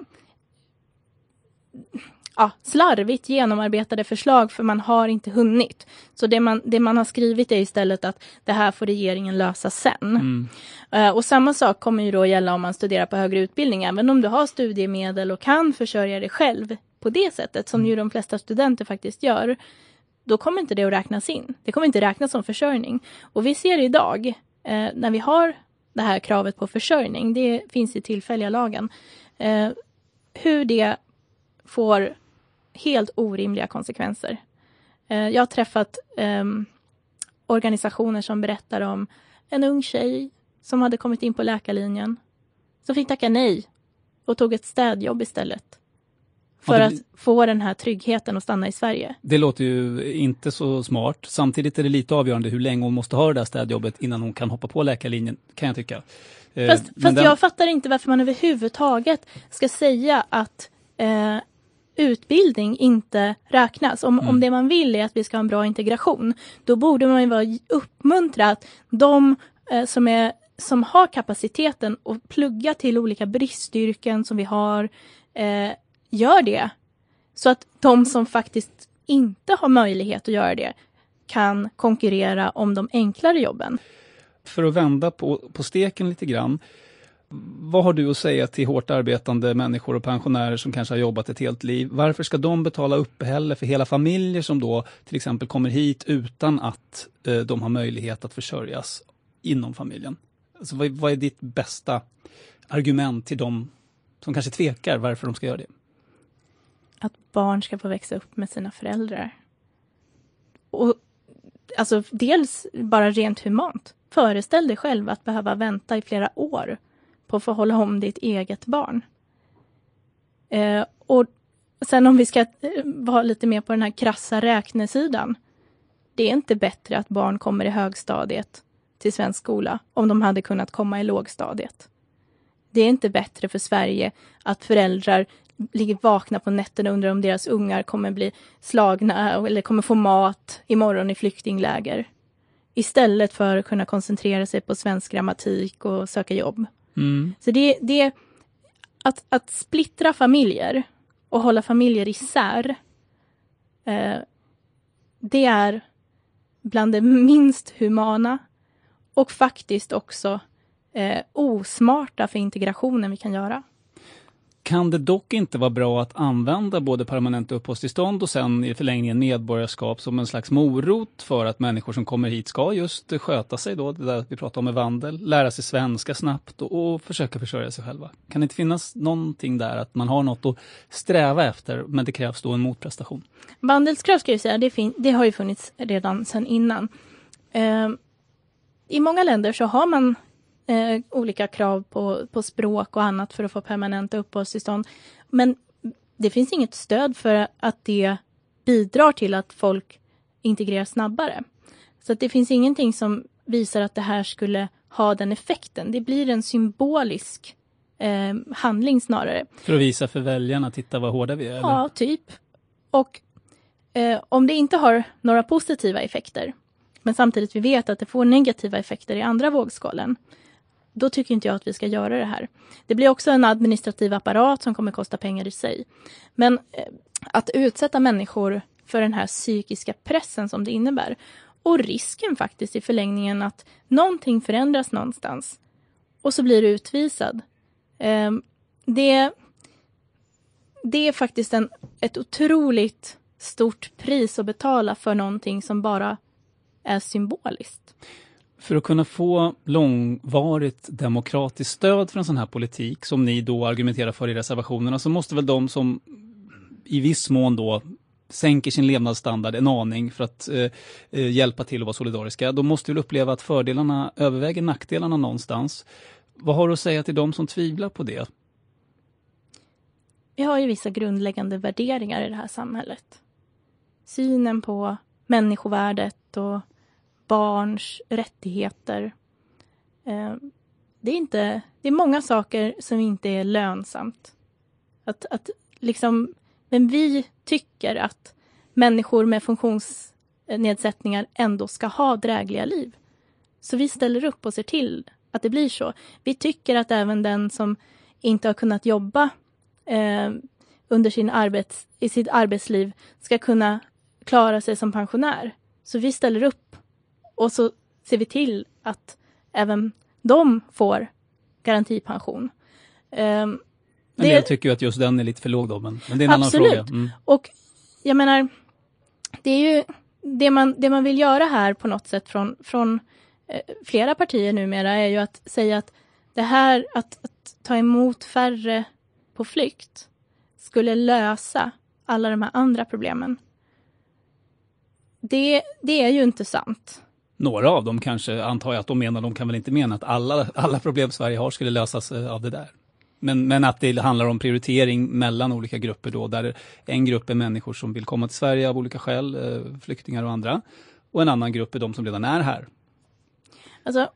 slarvigt genomarbetade förslag, för man har inte hunnit. Så det man har skrivit är istället att det här får regeringen lösa sen. Och samma sak kommer ju då gälla om man studerar på högre utbildning. Även om du har studiemedel och kan försörja dig själv på det sättet, som ju de flesta studenter faktiskt gör, då kommer inte det att räknas in. Det kommer inte räknas som försörjning. Och vi ser idag, när vi har det här kravet på försörjning, det finns i tillfälliga lagen, hur det får helt orimliga konsekvenser. Jag har träffat organisationer som berättar om en ung tjej som hade kommit in på läkarlinjen, som fick tacka nej och tog ett städjobb istället för att få den här tryggheten och stanna i Sverige. Det låter ju inte så smart. Samtidigt är det lite avgörande hur länge hon måste ha det där städjobbet innan hon kan hoppa på läkarlinjen, kan jag tycka. Fast jag fattar inte varför man överhuvudtaget ska säga att utbildning inte räknas. Om det man vill är att vi ska ha en bra integration, då borde man ju vara uppmuntrat de som har kapaciteten att plugga till olika bristyrken som vi har, gör det. Så att de som faktiskt inte har möjlighet att göra det kan konkurrera om de enklare jobben. För att vända på steken lite grann, vad har du att säga till hårt arbetande människor och pensionärer som kanske har jobbat ett helt liv? Varför ska de betala uppehälle för hela familjer som då till exempel kommer hit utan att de har möjlighet att försörjas inom familjen? Alltså, vad är ditt bästa argument till dem som kanske tvekar varför de ska göra det? Att barn ska få växa upp med sina föräldrar. Och alltså dels bara rent humant. Föreställ dig själv att behöva vänta i flera år på att få hålla om ditt eget barn. Och sen om vi ska vara lite mer på den här krassa räknesidan. Det är inte bättre att barn kommer i högstadiet till svensk skola om de hade kunnat komma i lågstadiet. Det är inte bättre för Sverige att föräldrar ligger vakna på nätterna och undrar om deras ungar kommer bli slagna eller kommer få mat imorgon i flyktingläger. Istället för att kunna koncentrera sig på svensk grammatik och söka jobb. Så det är att splittra familjer och hålla familjer isär. Det är bland det minst humana och faktiskt också osmarta för integrationen vi kan göra. Kan det dock inte vara bra att använda både permanent uppehållstillstånd och sen i förlängningen medborgarskap som en slags morot för att människor som kommer hit ska just sköta sig då, det där vi pratar om med vandel, lära sig svenska snabbt och försöka försörja sig själva? Kan det inte finnas någonting där att man har något att sträva efter, men det krävs då en motprestation? Vandelskrav ska jag säga, det har ju funnits redan sedan innan. I många länder så har man olika krav på språk och annat för att få permanenta uppehållstillstånd. Men det finns inget stöd för att det bidrar till att folk integreras snabbare. Så att det finns ingenting som visar att det här skulle ha den effekten. Det blir en symbolisk handling snarare. För att visa för väljarna, titta vad hårda vi är? Eller? Ja, typ. Och om det inte har några positiva effekter, men samtidigt vi vet att det får negativa effekter i andra vågskålen, då tycker inte jag att vi ska göra det här. Det blir också en administrativ apparat som kommer kosta pengar i sig. Men att utsätta människor för den här psykiska pressen som det innebär, och risken faktiskt i förlängningen att någonting förändras någonstans och så blir du utvisad. Det är faktiskt ett otroligt stort pris att betala för någonting som bara är symboliskt. För att kunna få långvarigt demokratiskt stöd för en sån här politik som ni då argumenterar för i reservationerna, så måste väl de som i viss mån då sänker sin levnadsstandard en aning för att hjälpa till att vara solidariska, då måste vi uppleva att fördelarna överväger nackdelarna någonstans. Vad har du att säga till de som tvivlar på det? Vi har ju vissa grundläggande värderingar i det här samhället. Synen på människovärdet och barns rättigheter. Det är många saker som inte är lönsamt. Men vi tycker att människor med funktionsnedsättningar ändå ska ha drägliga liv. Så vi ställer upp och ser till att det blir så. Vi tycker att även den som inte har kunnat jobba under i sitt arbetsliv ska kunna klara sig som pensionär. Så vi ställer upp och så ser vi till att även de får garantipension. En del tycker ju att just den är lite för låg då, men det är en absolut. Annan fråga. Och jag menar, det är ju det man vill göra här på något sätt från flera partier numera är ju att säga att det här att ta emot färre på flykt skulle lösa alla de här andra problemen. Det är ju inte sant. Några av dem kanske, antar jag att de kan väl inte mena att alla problem Sverige har skulle lösas av det där. Men att det handlar om prioritering mellan olika grupper då, där en grupp är människor som vill komma till Sverige av olika skäl, flyktingar och andra, och en annan grupp är de som redan är här. Alltså,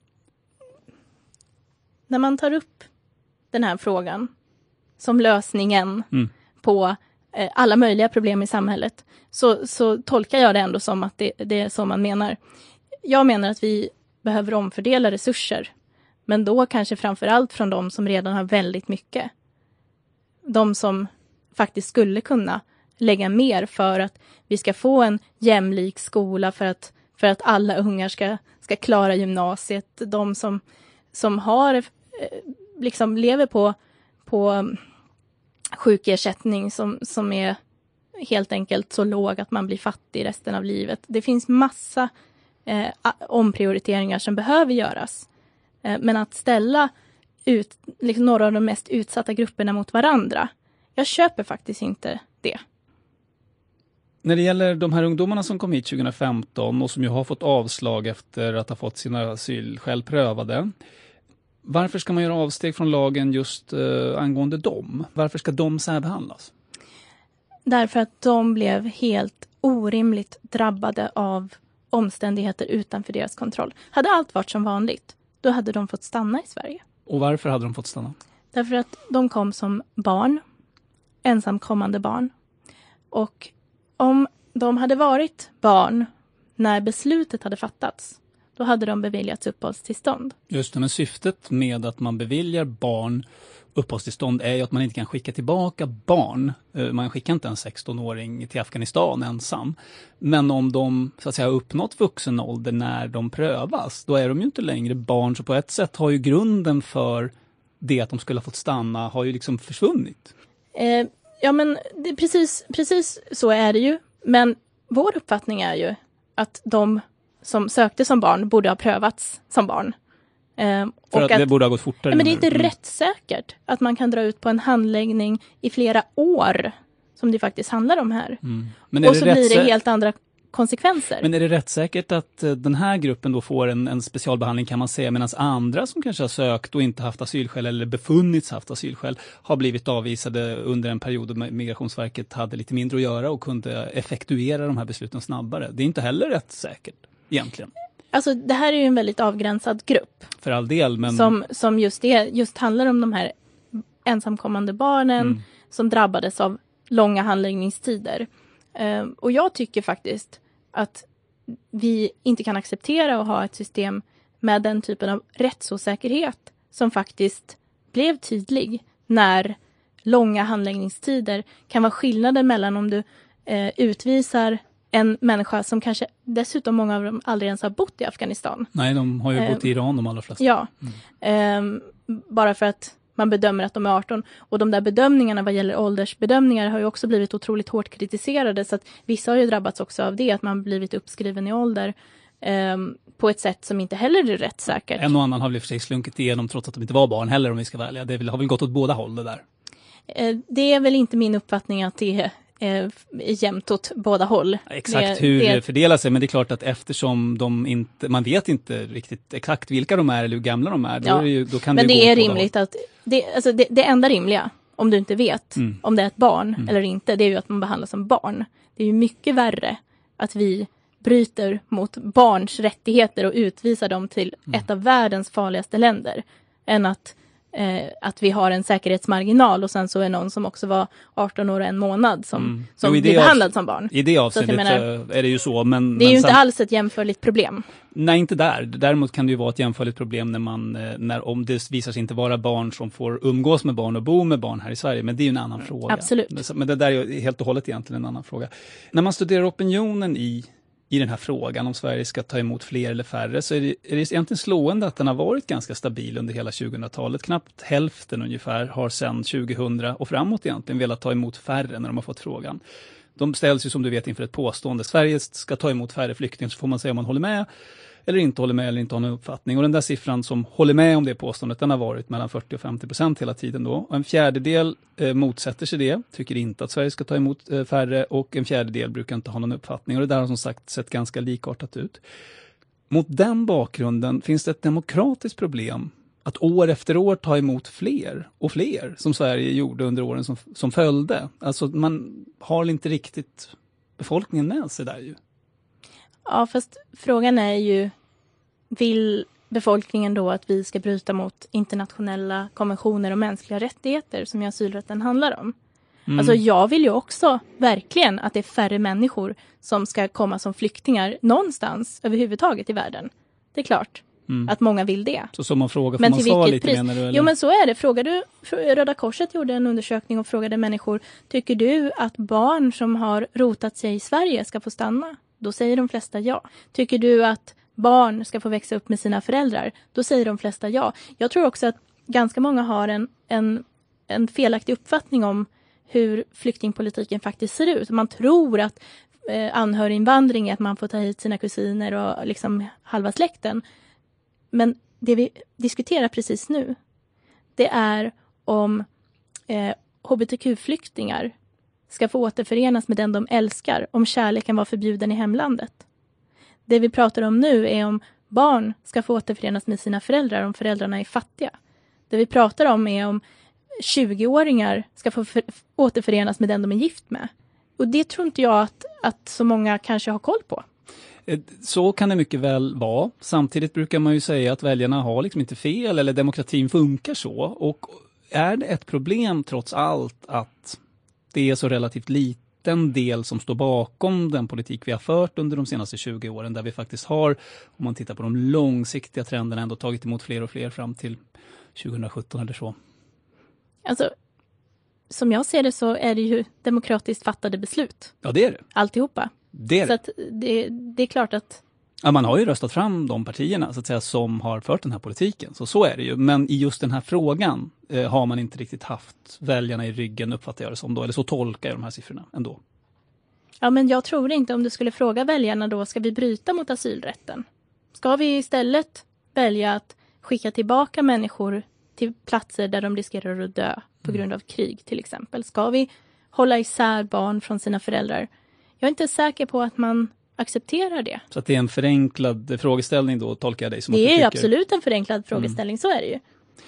när man tar upp den här frågan som lösningen på alla möjliga problem i samhället, så tolkar jag det ändå som att det är så man menar. Jag menar att vi behöver omfördela resurser, men då kanske framförallt från de som redan har väldigt mycket. De som faktiskt skulle kunna lägga mer för att vi ska få en jämlik skola, för att alla ungar ska klara gymnasiet. De som har lever på sjukersättning som är helt enkelt så låg att man blir fattig resten av livet. Det finns massa omprioriteringar som behöver göras. Men att ställa ut några av de mest utsatta grupperna mot varandra, jag köper faktiskt inte det. När det gäller de här ungdomarna som kom hit 2015 och som ju har fått avslag efter att ha fått sina asylskäl prövade, varför ska man göra avsteg från lagen just angående dem? Varför ska de särbehandlas? Därför att de blev helt orimligt drabbade av omständigheter utanför deras kontroll. Hade allt varit som vanligt, då hade de fått stanna i Sverige. Och varför hade de fått stanna? Därför att de kom som barn, ensamkommande barn. Och om de hade varit barn när beslutet hade fattats, då hade de beviljats uppehållstillstånd. Just det, men syftet med att man beviljar barn uppehållstillstånd är ju att man inte kan skicka tillbaka barn. Man skickar inte en 16-åring till Afghanistan ensam. Men om de så att säga har uppnått vuxen ålder när de prövas, då är de ju inte längre barn. Så på ett sätt har ju grunden för det att de skulle ha fått stanna har ju liksom försvunnit. Ja, men det, precis så är det ju. Men vår uppfattning är ju att de som sökte som barn borde ha prövats som barn. För att det borde ha gått fortare. Men det är inte rättssäkert att man kan dra ut på en handläggning i flera år, som det faktiskt handlar om här. Men och så blir det helt andra konsekvenser. Men är det rättssäkert att den här gruppen då får en specialbehandling, kan man säga, medan andra som kanske har sökt och inte haft asylskäl eller befunnits haft asylskäl har blivit avvisade under en period då Migrationsverket hade lite mindre att göra och kunde effektuera de här besluten snabbare? Det är inte heller rättssäkert egentligen. Alltså det här är ju en väldigt avgränsad grupp. För all del, men... Som just handlar om de här ensamkommande barnen som drabbades av långa handläggningstider. Och jag tycker faktiskt att vi inte kan acceptera att ha ett system med den typen av rättsosäkerhet som faktiskt blev tydlig när långa handläggningstider kan vara skillnaden mellan om du utvisar en människa som kanske dessutom många av dem aldrig ens har bott i Afghanistan. Nej, de har ju bott i Iran de allra flesta. Ja, bara för att man bedömer att de är 18. Och de där bedömningarna vad gäller åldersbedömningar har ju också blivit otroligt hårt kritiserade. Så att vissa har ju drabbats också av det, att man blivit uppskriven i ålder på ett sätt som inte heller är rättssäkert. En och annan har väl för sig slunkit igenom trots att de inte var barn heller, om vi ska välja. Det har väl gått åt båda håll det där. Det är väl inte min uppfattning att det jämnt åt båda håll. Exakt hur det fördelar sig, men det är klart att eftersom man vet inte riktigt exakt vilka de är eller hur gamla de är, då kan men det är gå rimligt att det enda rimliga, om du inte vet om det är ett barn eller inte, det är ju att man behandlas som barn. Det är ju mycket värre att vi bryter mot barns rättigheter och utvisar dem till ett av världens farligaste länder, än att vi har en säkerhetsmarginal och sen så är någon som också var 18 år och en månad som blir behandlad som barn. I det avseendet är det ju så. Men, det är ju inte alls ett jämförligt problem. Nej, inte där. Däremot kan det ju vara ett jämförligt problem om det visar sig inte vara barn som får umgås med barn och bo med barn här i Sverige. Men det är ju en annan fråga. Absolut. Men det där är ju helt och hållet egentligen en annan fråga. När man studerar opinionen i den här frågan om Sverige ska ta emot fler eller färre, så är det egentligen slående att den har varit ganska stabil under hela 2000-talet. Knappt hälften ungefär har sedan 2000 och framåt egentligen velat ta emot färre när de har fått frågan. De ställs ju som du vet inför ett påstående. Sverige ska ta emot färre flyktingar, så får man säga om man håller med eller inte håller med eller inte har någon uppfattning. Och den där siffran som håller med om det påståendet, den har varit mellan 40% och 50% hela tiden då. Och en fjärdedel motsätter sig det, tycker inte att Sverige ska ta emot färre, och en fjärdedel brukar inte ha någon uppfattning. Och det där har som sagt sett ganska likartat ut. Mot den bakgrunden finns det ett demokratiskt problem att år efter år ta emot fler och fler som Sverige gjorde under åren som följde. Alltså man har inte riktigt befolkningen med sig där ju. Ja, fast frågan är ju, vill befolkningen då att vi ska bryta mot internationella konventioner och mänskliga rättigheter som asylrätten handlar om? Alltså jag vill ju också verkligen att det är färre människor som ska komma som flyktingar någonstans överhuvudtaget i världen. Det är klart att många vill det. Så som man frågar, får man svara lite pris? Menar du? Eller? Jo, men så är det. Frågar du, Röda Korset gjorde en undersökning och frågade människor, tycker du att barn som har rotat sig i Sverige ska få stanna? Då säger de flesta ja. Tycker du att barn ska få växa upp med sina föräldrar? Då säger de flesta ja. Jag tror också att ganska många har en felaktig uppfattning om hur flyktingpolitiken faktiskt ser ut. Man tror att anhöriginvandring är att man får ta hit sina kusiner och liksom halva släkten. Men det vi diskuterar precis nu, det är om hbtq-flyktingar ska få återförenas med den de älskar om kärleken var förbjuden i hemlandet. Det vi pratar om nu är om barn ska få återförenas med sina föräldrar om föräldrarna är fattiga. Det vi pratar om är om 20-åringar ska få återförenas med den de är gift med. Och det tror inte jag att så många kanske har koll på. Så kan det mycket väl vara. Samtidigt brukar man ju säga att väljarna har liksom inte fel, eller demokratin funkar så. Och är det ett problem trots allt att det är så relativt liten del som står bakom den politik vi har fört under de senaste 20 åren, där vi faktiskt har, om man tittar på de långsiktiga trenderna, ändå tagit emot fler och fler fram till 2017 eller så? Alltså, som jag ser det så är det ju demokratiskt fattade beslut. Ja, det är det. Alltihopa. Det är det. Så att det är klart att... Ja, man har ju röstat fram de partierna så att säga, som har fört den här politiken. Så är det ju. Men i just den här frågan har man inte riktigt haft väljarna i ryggen, uppfattar jag det som då. Eller så tolkar jag de här siffrorna ändå. Ja, men jag tror inte, om du skulle fråga väljarna då, ska vi bryta mot asylrätten? Ska vi istället välja att skicka tillbaka människor till platser där de riskerar att dö på grund av krig till exempel? Ska vi hålla isär barn från sina föräldrar? Jag är inte säker på att man accepterar det. Så att det är en förenklad frågeställning då, tolkar jag dig som det att du tycker? Det är absolut en förenklad frågeställning, så är det ju.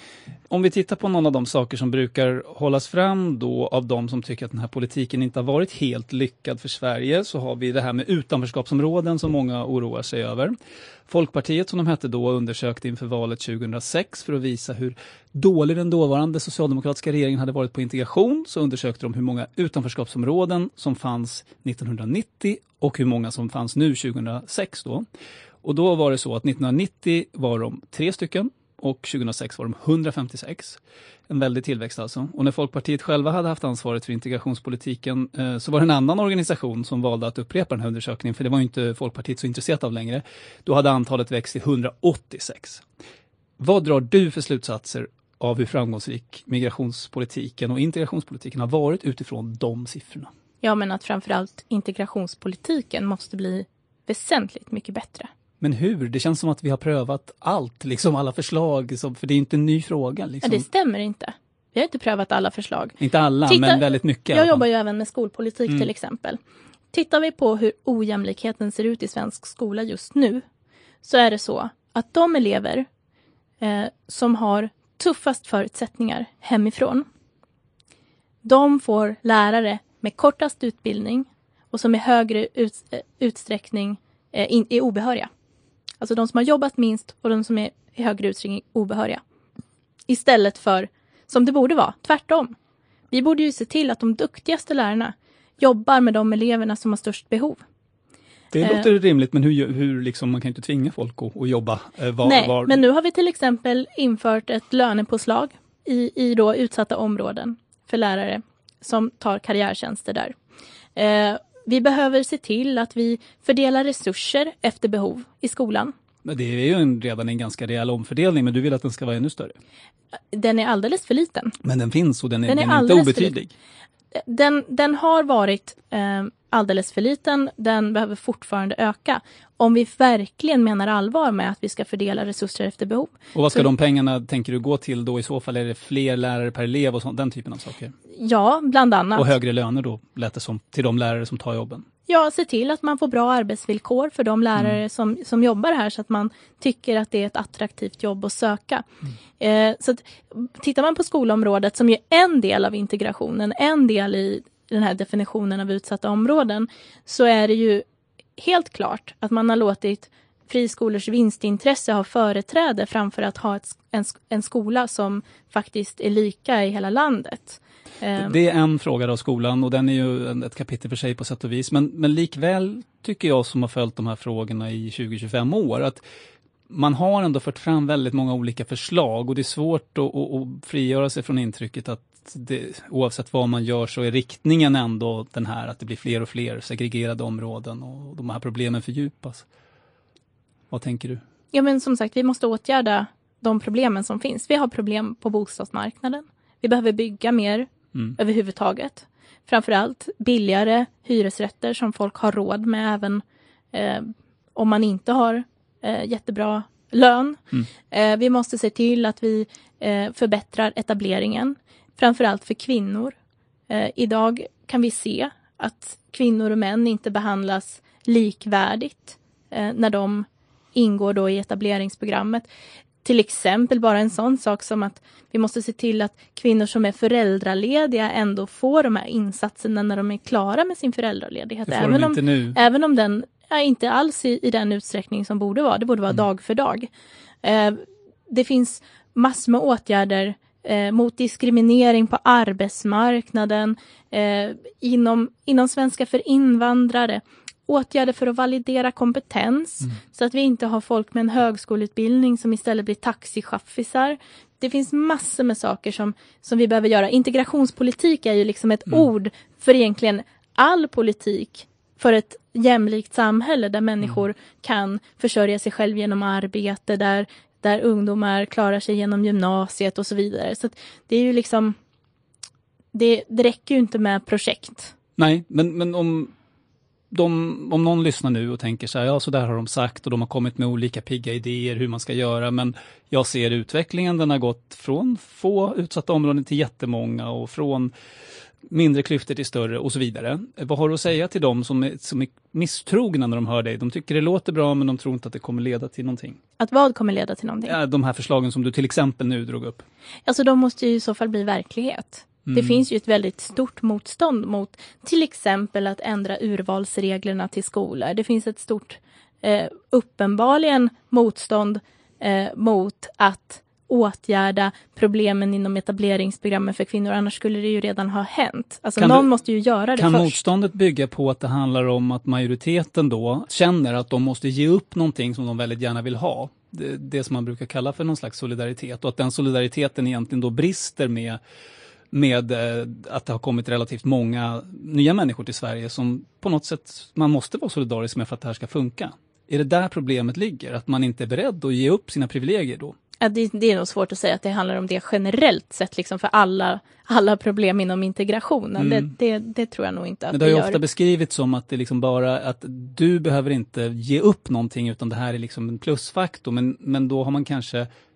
Om vi tittar på någon av de saker som brukar hållas fram då av de som tycker att den här politiken inte har varit helt lyckad för Sverige, så har vi det här med utanförskapsområden som många oroar sig över. Folkpartiet, som de hette då, undersökte inför valet 2006 för att visa hur dålig den dåvarande socialdemokratiska regeringen hade varit på integration. Så undersökte de hur många utanförskapsområden som fanns 1990 och hur många som fanns nu 2006 då. Och då var det så att 1990 var de 3 stycken. Och 2006 var de 156. En väldig tillväxt alltså. Och när Folkpartiet själva hade haft ansvaret för integrationspolitiken så var det en annan organisation som valde att upprepa den här undersökningen. För det var ju inte Folkpartiet så intresserat av längre. Då hade antalet växt till 186. Vad drar du för slutsatser av hur framgångsrik migrationspolitiken och integrationspolitiken har varit utifrån de siffrorna? Ja, men att framförallt integrationspolitiken måste bli väsentligt mycket bättre. Men hur? Det känns som att vi har prövat allt, liksom alla förslag, för det är inte en ny fråga. Liksom. Ja, det stämmer inte. Vi har inte prövat alla förslag. Inte alla, men väldigt mycket. Jag jobbar ju även med skolpolitik till exempel. Tittar vi på hur ojämlikheten ser ut i svensk skola just nu, så är det så att de elever som har tuffast förutsättningar hemifrån, de får lärare med kortast utbildning och som i högre utsträckning är obehöriga. Alltså de som har jobbat minst och de som är i högre utsträckning obehöriga. Istället för, som det borde vara, tvärtom. Vi borde ju se till att de duktigaste lärarna jobbar med de eleverna som har störst behov. Det låter rimligt, men hur liksom, man kan inte tvinga folk att jobba Nej, men nu har vi till exempel infört ett lönepåslag i då utsatta områden för lärare som tar karriärtjänster där. Vi behöver se till att vi fördelar resurser efter behov i skolan. Men det är ju redan en ganska rejäl omfördelning, men du vill att den ska vara ännu större. Den är alldeles för liten. Men den finns och den är inte obetydlig. Den har varit alldeles för liten. Den behöver fortfarande öka. Om vi verkligen menar allvar med att vi ska fördela resurser efter behov. Och vad ska de pengarna, tänker du, gå till då? I så fall är det fler lärare per elev och den typen av saker? Ja, bland annat. Och högre löner då, lät det som, till de lärare som tar jobben? Ja, se till att man får bra arbetsvillkor för de lärare som jobbar här, så att man tycker att det är ett attraktivt jobb att söka. Så att, tittar man på skolområdet, som är en del av integrationen, en del i den här definitionen av utsatta områden, så är det ju helt klart att man har låtit friskolors vinstintresse ha företräde framför att ha en skola som faktiskt är lika i hela landet. Det är en fråga av skolan, och den är ju ett kapitel för sig på sätt och vis. Men likväl tycker jag, som har följt de här frågorna i 20-25 år, att man har ändå fört fram väldigt många olika förslag, och det är svårt att frigöra sig från intrycket att oavsett vad man gör så är riktningen ändå den här, att det blir fler och fler segregerade områden och de här problemen fördjupas. Vad tänker du? Ja, men som sagt, vi måste åtgärda de problemen som finns. Vi har problem på bostadsmarknaden. Vi behöver bygga mer överhuvudtaget. Framförallt billigare hyresrätter som folk har råd med, även om man inte har jättebra lön. Vi måste se till att vi förbättrar etableringen. Framförallt för kvinnor. Idag kan vi se att kvinnor och män inte behandlas likvärdigt när de ingår då i etableringsprogrammet. Till exempel bara en sån sak som att vi måste se till att kvinnor som är föräldralediga ändå får de här insatserna när de är klara med sin föräldraledighet. Även om den är inte alls i den utsträckning som borde vara. Det borde vara dag för dag. Det finns massor med åtgärder mot diskriminering på arbetsmarknaden, inom svenska för invandrare. Åtgärder för att validera kompetens så att vi inte har folk med en högskoleutbildning som istället blir taxichaffisar. Det finns massor med saker som vi behöver göra. Integrationspolitik är ju liksom ett ord för egentligen all politik för ett jämlikt samhälle där människor kan försörja sig själv genom arbete, där ungdomar klarar sig genom gymnasiet och så vidare. Så att det är ju liksom, det räcker ju inte med projekt. Nej, men om någon lyssnar nu och tänker så här, ja, så där har de sagt och de har kommit med olika pigga idéer hur man ska göra, men jag ser utvecklingen, den har gått från få utsatta områden till jättemånga och från mindre klyftor till större och så vidare. Vad har du att säga till dem som är misstrogna när de hör dig? De tycker det låter bra, men de tror inte att det kommer leda till någonting. Att vad kommer leda till någonting? Ja, de här förslagen som du till exempel nu drog upp. Alltså de måste ju i så fall bli verklighet. Det finns ju ett väldigt stort motstånd mot till exempel att ändra urvalsreglerna till skolor. Det finns ett stort uppenbarligen motstånd mot att åtgärda problemen inom etableringsprogrammen för kvinnor. Annars skulle det ju redan ha hänt. Alltså någon måste ju göra det först. Kan motståndet bygga på att det handlar om att majoriteten då känner att de måste ge upp någonting som de väldigt gärna vill ha? Det som man brukar kalla för någon slags solidaritet. Och att den solidariteten egentligen då brister med att det har kommit relativt många nya människor till Sverige som på något sätt man måste vara solidarisk med för att det här ska funka. Är det där problemet ligger? Att man inte är beredd att ge upp sina privilegier då? Ja, det är nog svårt att säga att det handlar om det generellt sett liksom för alla problem inom integrationen. Det tror jag nog inte att men det har ju ofta beskrivits som att det liksom bara att du behöver inte ge upp någonting utan det här är liksom en plusfaktor. Men då har man kanske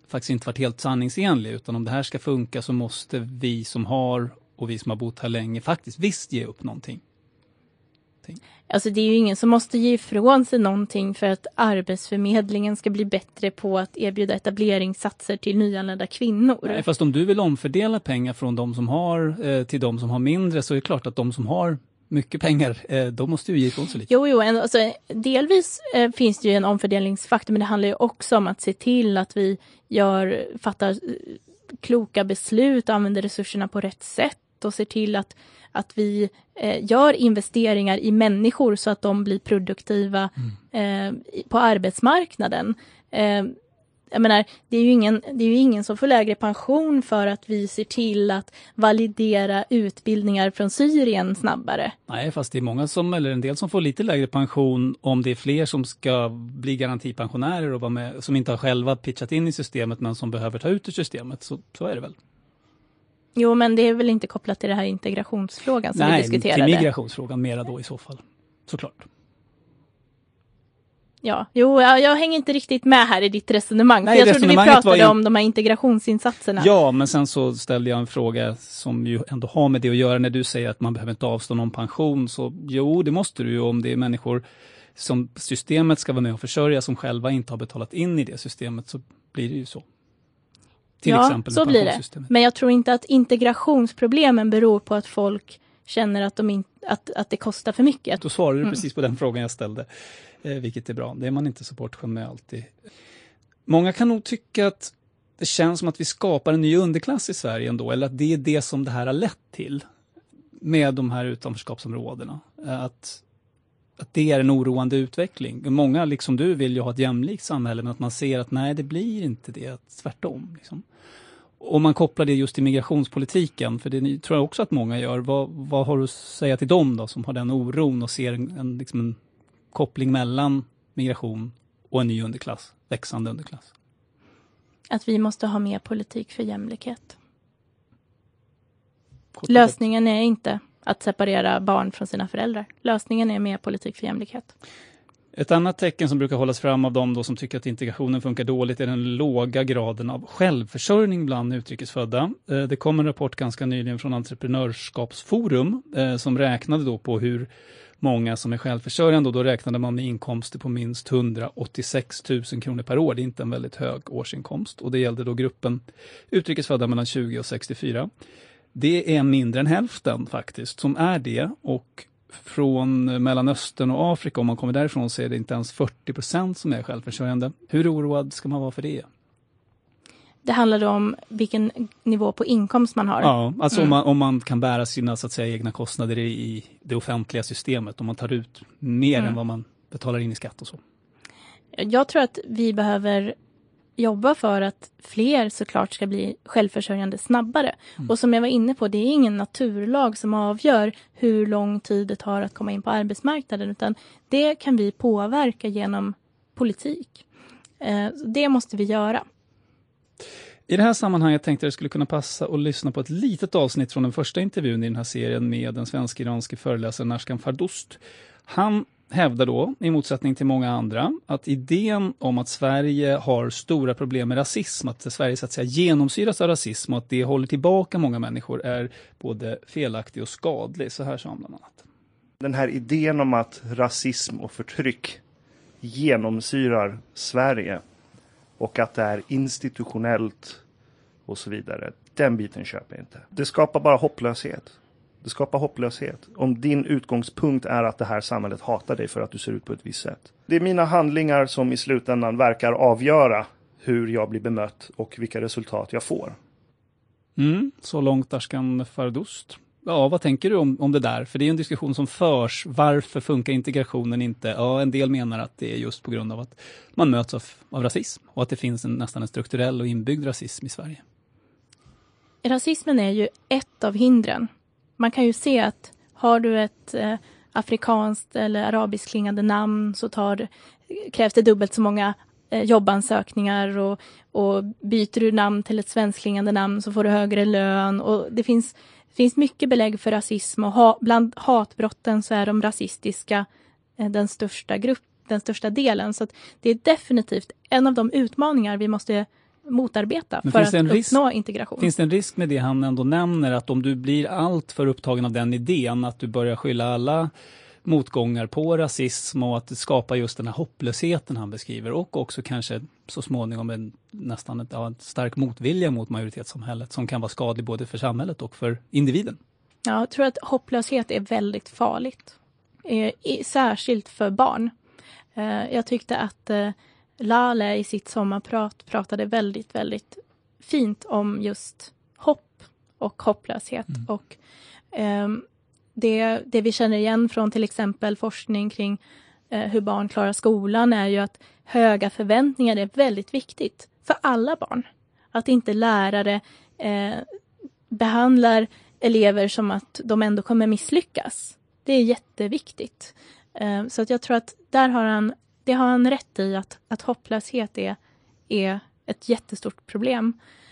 faktiskt inte varit helt sanningsenlig, utan om det här ska funka så måste vi som har och vi som har bott här länge faktiskt visst ge upp någonting. Alltså det är ju ingen som måste ge ifrån sig någonting för att Arbetsförmedlingen ska bli bättre på att erbjuda etableringssatser till nyanlända kvinnor. Nej, fast om du vill omfördela pengar från de som har till de som har mindre, så är det klart att de som har mycket pengar, då måste ju ge ifrån sig lite. Jo, alltså, delvis finns det ju en omfördelningsfaktor, men det handlar ju också om att se till att vi fattar kloka beslut, använder resurserna på rätt sätt och ser till att vi gör investeringar i människor så att de blir produktiva på arbetsmarknaden. Jag menar, det är ju ingen som får lägre pension för att vi ser till att validera utbildningar från Syrien snabbare. Nej, fast det är många eller en del som får lite lägre pension om det är fler som ska bli garantipensionärer och vara med, som inte har själva pitchat in i systemet men som behöver ta ut ur systemet. Så är det väl. Jo, men det är väl inte kopplat till det här integrationsfrågan som vi diskuterade. Nej, till migrationsfrågan mera då i så fall. Såklart. Ja, jag hänger inte riktigt med här i ditt resonemang. Nej, jag trodde vi pratade om de här integrationsinsatserna. Ja, men sen så ställde jag en fråga som ju ändå har med det att göra. När du säger att man behöver inte avstå någon pension, så jo, det måste du ju om det är människor som systemet ska vara med och försörja som själva inte har betalat in i det systemet, så blir det ju så. Till exempel så blir det. Men jag tror inte att integrationsproblemen beror på att folk känner att det kostar för mycket. Då svarar du precis på den frågan jag ställde, vilket är bra. Det är man inte så bortskämd med alltid. Många kan nog tycka att det känns som att vi skapar en ny underklass i Sverige ändå, eller att det är det som det här har lett till med de här utanförskapsområdena. Att det är en oroande utveckling. Många, liksom du, vill ju ha ett jämlikt samhälle, men att man ser att nej, det blir inte det, tvärtom. Liksom. Och man kopplar det just till migrationspolitiken, för det tror jag också att många gör. Vad har du att säga till dem då, som har den oron och ser en koppling mellan migration och en ny underklass, växande underklass? Att vi måste ha mer politik för jämlikhet. Lösningen är inte att separera barn från sina föräldrar. Lösningen är mer politik för jämlikhet. Ett annat tecken som brukar hållas fram av dem då som tycker att integrationen funkar dåligt är den låga graden av självförsörjning bland utrikesfödda. Det kom en rapport ganska nyligen från Entreprenörskapsforum som räknade då på hur många som är självförsörjande, och då räknade man med inkomster på minst 186 000 kronor per år. Det är inte en väldigt hög årsinkomst, och det gällde då gruppen utrikesfödda mellan 20 och 64. Det är mindre än hälften faktiskt som är det, och från Mellanöstern och Afrika, om man kommer därifrån, så är det inte ens 40% som är självförsörjande. Hur oroad ska man vara för det? Det handlar om vilken nivå på inkomst man har. Ja, alltså om man kan bära sina så att säga egna kostnader i det offentliga systemet, om man tar ut mer än vad man betalar in i skatt och så. Jag tror att vi behöver jobba för att fler såklart ska bli självförsörjande snabbare. Och som jag var inne på, det är ingen naturlag som avgör hur lång tid det tar att komma in på arbetsmarknaden, utan det kan vi påverka genom politik. Det måste vi göra. I det här sammanhanget tänkte jag att det skulle kunna passa att lyssna på ett litet avsnitt från den första intervjun i den här serien med den svensk-iranske föreläsaren Ashkan Fardost. Han hävdar då, i motsättning till många andra, att idén om att Sverige har stora problem med rasism, att Sverige så att säga genomsyras av rasism och att det håller tillbaka många människor, är både felaktig och skadlig. Så här sa han bland annat. Den här idén om att rasism och förtryck genomsyrar Sverige och att det är institutionellt och så vidare, den biten köper jag inte. Det skapar bara hopplöshet. Det skapar hopplöshet. Om din utgångspunkt är att det här samhället hatar dig för att du ser ut på ett visst sätt. Det är mina handlingar som i slutändan verkar avgöra hur jag blir bemött och vilka resultat jag får. Så långt Ashkan Fardost. Ja, vad tänker du om det där? För det är en diskussion som förs. Varför funkar integrationen inte? Ja, en del menar att det är just på grund av att man möts av rasism och att det finns nästan en strukturell och inbyggd rasism i Sverige. Rasismen är ju ett av hindren. Man kan ju se att har du ett afrikanskt eller arabiskt klingande namn så krävs det dubbelt så många jobbansökningar, och byter du namn till ett svenskklingande namn så får du högre lön, och det finns mycket belägg för rasism, och bland hatbrotten så är de rasistiska den största delen, så att det är definitivt en av de utmaningar vi måste motarbeta Men för att uppnå integration. Finns det en risk med det han ändå nämner, att om du blir allt för upptagen av den idén, att du börjar skylla alla motgångar på rasism och att skapa just den här hopplösheten han beskriver, och också kanske så småningom nästan en stark motvilja mot majoritetssamhället som kan vara skadlig både för samhället och för individen? Ja, jag tror att hopplöshet är väldigt farligt. Särskilt för barn. Jag tyckte att Lale i sitt sommarprat pratade väldigt, väldigt fint om just hopp och hopplöshet. Och det vi känner igen från till exempel forskning kring hur barn klarar skolan är ju att höga förväntningar är väldigt viktigt för alla barn. Att inte lärare behandlar elever som att de ändå kommer misslyckas. Det är jätteviktigt. Så att jag tror att där har han rätt i att hopplöshet är ett jättestort problem.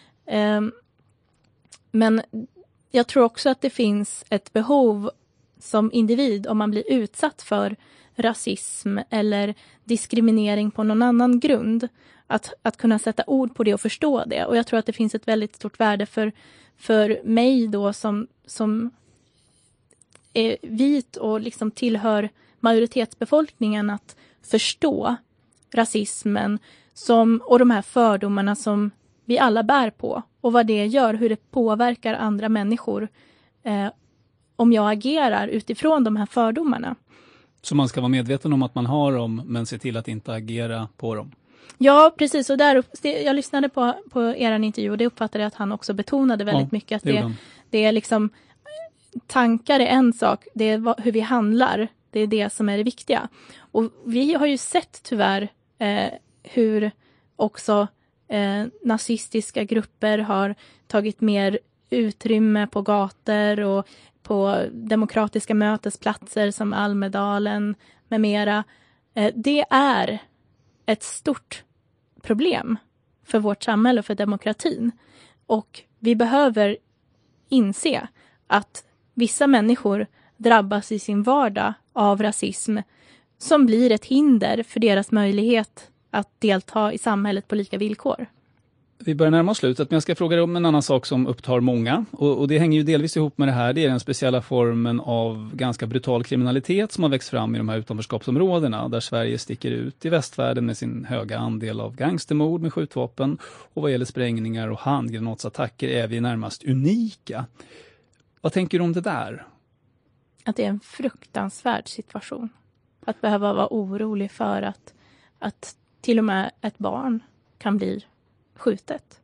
Men jag tror också att det finns ett behov som individ, om man blir utsatt för rasism eller diskriminering på någon annan grund, att kunna sätta ord på det och förstå det. Och jag tror att det finns ett väldigt stort värde för mig då som är vit och liksom tillhör majoritetsbefolkningen att förstå rasismen och de här fördomarna som vi alla bär på och vad det gör, hur det påverkar andra människor om jag agerar utifrån de här fördomarna. Så man ska vara medveten om att man har dem, men se till att inte agera på dem? Ja, precis. Och jag lyssnade på er intervju och det uppfattade jag att han också betonade väldigt mycket. Att det är liksom, tankar är en sak, det är hur vi handlar, det är det som är det viktiga. Och vi har ju sett tyvärr hur också nazistiska grupper har tagit mer utrymme på gator och på demokratiska mötesplatser som Almedalen med mera. Det är ett stort problem för vårt samhälle och för demokratin. Och vi behöver inse att vissa människor drabbas i sin vardag av rasism som blir ett hinder för deras möjlighet att delta i samhället på lika villkor. Vi börjar närma oss slutet, men jag ska fråga dig om en annan sak som upptar många. Och det hänger ju delvis ihop med det här. Det är den speciella formen av ganska brutal kriminalitet som har växt fram i de här utanförskapsområdena, där Sverige sticker ut i västvärlden med sin höga andel av gangstermord med skjutvapen. Och vad gäller sprängningar och handgranatsattacker är vi närmast unika. Vad tänker du om det där? Att det är en fruktansvärd situation. Att behöva vara orolig för att till och med ett barn kan bli skjutet.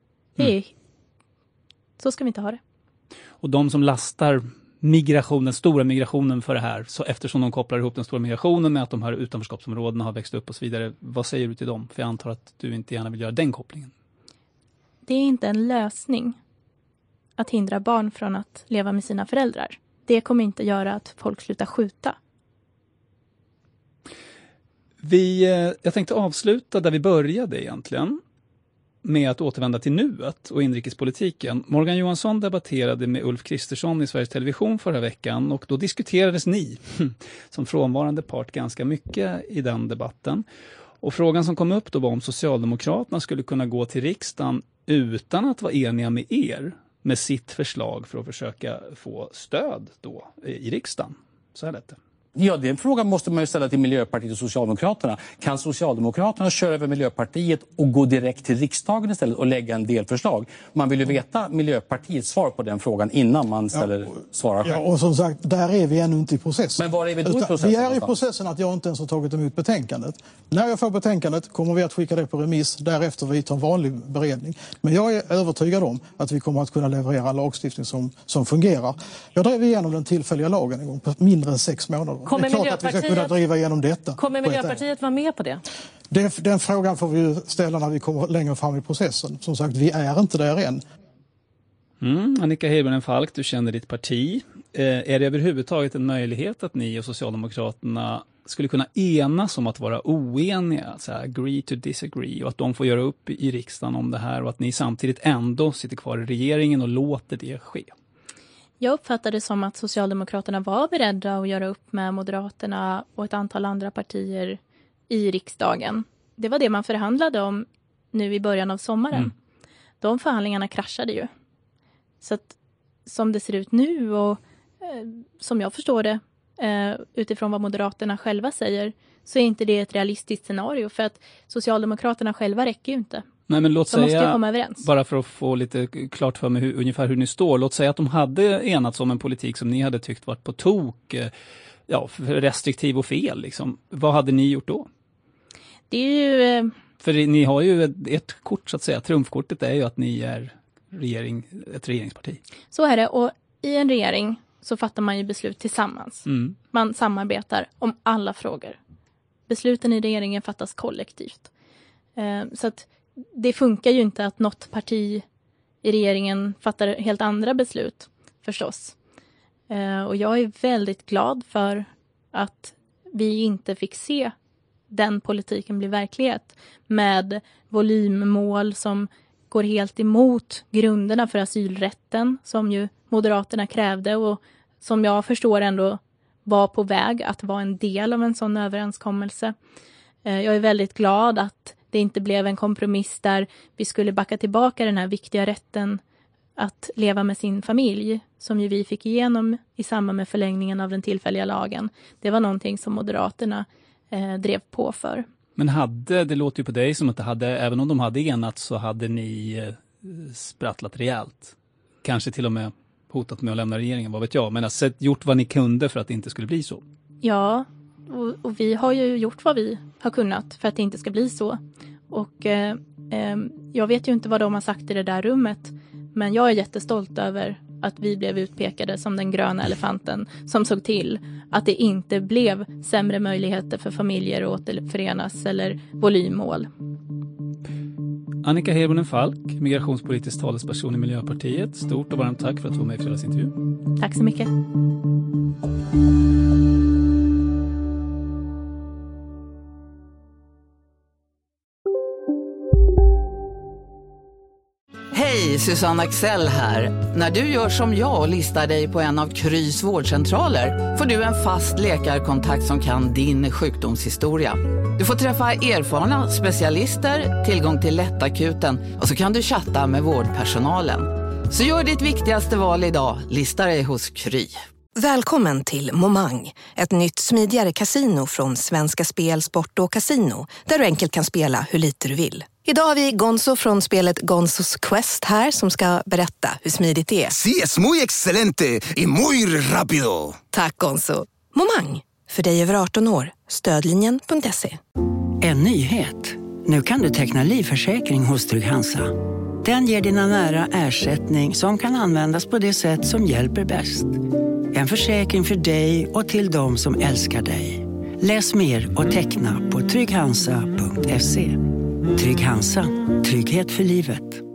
Så ska vi inte ha det. Och de som lastar den stora migrationen för det här, så eftersom de kopplar ihop den stora migrationen med att de här utanförskapsområdena har växt upp och så vidare, vad säger du till dem? För jag antar att du inte gärna vill göra den kopplingen. Det är inte en lösning att hindra barn från att leva med sina föräldrar. Det kommer inte göra att folk slutar skjuta. Jag tänkte avsluta där vi började egentligen, med att återvända till nuet och inrikespolitiken. Morgan Johansson debatterade med Ulf Kristersson i Sveriges Television förra veckan, och då diskuterades ni som frånvarande part ganska mycket i den debatten. Och frågan som kom upp då var om Socialdemokraterna skulle kunna gå till riksdagen utan att vara eniga med er med sitt förslag för att försöka få stöd då i riksdagen. Så här lät det. Ja, den frågan måste man ju ställa till Miljöpartiet och Socialdemokraterna. Kan Socialdemokraterna köra över Miljöpartiet och gå direkt till riksdagen istället och lägga en delförslag? Man vill ju veta Miljöpartiets svar på den frågan innan man svarar själv. Ja, och som sagt, där är vi ännu inte i processen. Men var är vi då i processen? Vi är i processen att jag inte ens har tagit emot betänkandet. När jag får betänkandet kommer vi att skicka det på remiss. Därefter vidtar en vanlig beredning. Men jag är övertygad om att vi kommer att kunna leverera lagstiftning som fungerar. Jag drev igenom den tillfälliga lagen en gång på mindre än 6 månader. Kommer det är klart att vi ska kunna driva igenom detta. Kommer Miljöpartiet vara med på det? Den frågan får vi ju ställa när vi kommer längre fram i processen. Som sagt, vi är inte där än. Annika Hirvonen Falk, du känner ditt parti. Är det överhuvudtaget en möjlighet att ni och Socialdemokraterna skulle kunna enas om att vara oeniga, så här, agree to disagree, och att de får göra upp i riksdagen om det här, och att ni samtidigt ändå sitter kvar i regeringen och låter det ske? Jag uppfattade det som att Socialdemokraterna var beredda att göra upp med Moderaterna och ett antal andra partier i riksdagen. Det var det man förhandlade om nu i början av sommaren. De förhandlingarna kraschade ju. Så att som det ser ut nu och som jag förstår det utifrån vad Moderaterna själva säger, så är inte det ett realistiskt scenario, för att Socialdemokraterna själva räcker ju inte. Nej, men låt de måste säga, komma överens. Bara för att få lite klart för mig ungefär hur ni står. Låt säga att de hade enats om en politik som ni hade tyckt varit på tok, restriktiv och fel. Liksom. Vad hade ni gjort då? Det är ju... För ni har ju ett kort, så att säga. Trumfkortet är ju att ni är ett regeringsparti. Så är det, och i en regering så fattar man ju beslut tillsammans. Man samarbetar om alla frågor. Besluten i regeringen fattas kollektivt. Så att det funkar ju inte att något parti i regeringen fattar helt andra beslut, förstås. Och jag är väldigt glad för att vi inte fick se den politiken bli verklighet, med volymmål som går helt emot grunderna för asylrätten, som ju Moderaterna krävde och som jag förstår ändå var på väg att vara en del av en sån överenskommelse. Jag är väldigt glad att det inte blev en kompromiss där vi skulle backa tillbaka den här viktiga rätten att leva med sin familj, som ju vi fick igenom i samband med förlängningen av den tillfälliga lagen. Det var någonting som Moderaterna drev på för. Men det låter ju på dig som att även om de hade enats, så hade ni sprattlat rejält. Kanske till och med hotat med att lämna regeringen, vad vet jag. Men alltså, gjort vad ni kunde för att det inte skulle bli så. Ja, och vi har ju gjort vad vi har kunnat för att det inte ska bli så. Och jag vet ju inte vad de har sagt i det där rummet. Men jag är jättestolt över att vi blev utpekade som den gröna elefanten som såg till att det inte blev sämre möjligheter för familjer att återförenas eller volymmål. Annika Hirvonen Falk, migrationspolitisk talesperson i Miljöpartiet. Stort och varmt tack för att du var med i fredagsintervju. Tack så mycket. Hej, Susanne Axel här. När du gör som jag och listar dig på en av Krys vårdcentraler får du en fast läkarkontakt som kan din sjukdomshistoria. Du får träffa erfarna specialister, tillgång till lättakuten och så kan du chatta med vårdpersonalen. Så gör ditt viktigaste val idag, lista dig hos Kry. Välkommen till Momang, ett nytt smidigare kasino från Svenska Spel, Sport och Casino, där du enkelt kan spela hur lite du vill. Idag har vi Gonzo från spelet Gonzos Quest här som ska berätta hur smidigt det är. Sí, es muy excelente y muy rápido. Tack Gonzo. Momang, för dig över 18 år. Stödlinjen.se. En nyhet. Nu kan du teckna livförsäkring hos Trygg-Hansa. Den ger dina nära ersättning som kan användas på det sätt som hjälper bäst. En försäkring för dig och till de som älskar dig. Läs mer och teckna på trygghansa.se. Trygg-Hansa. Trygghet för livet.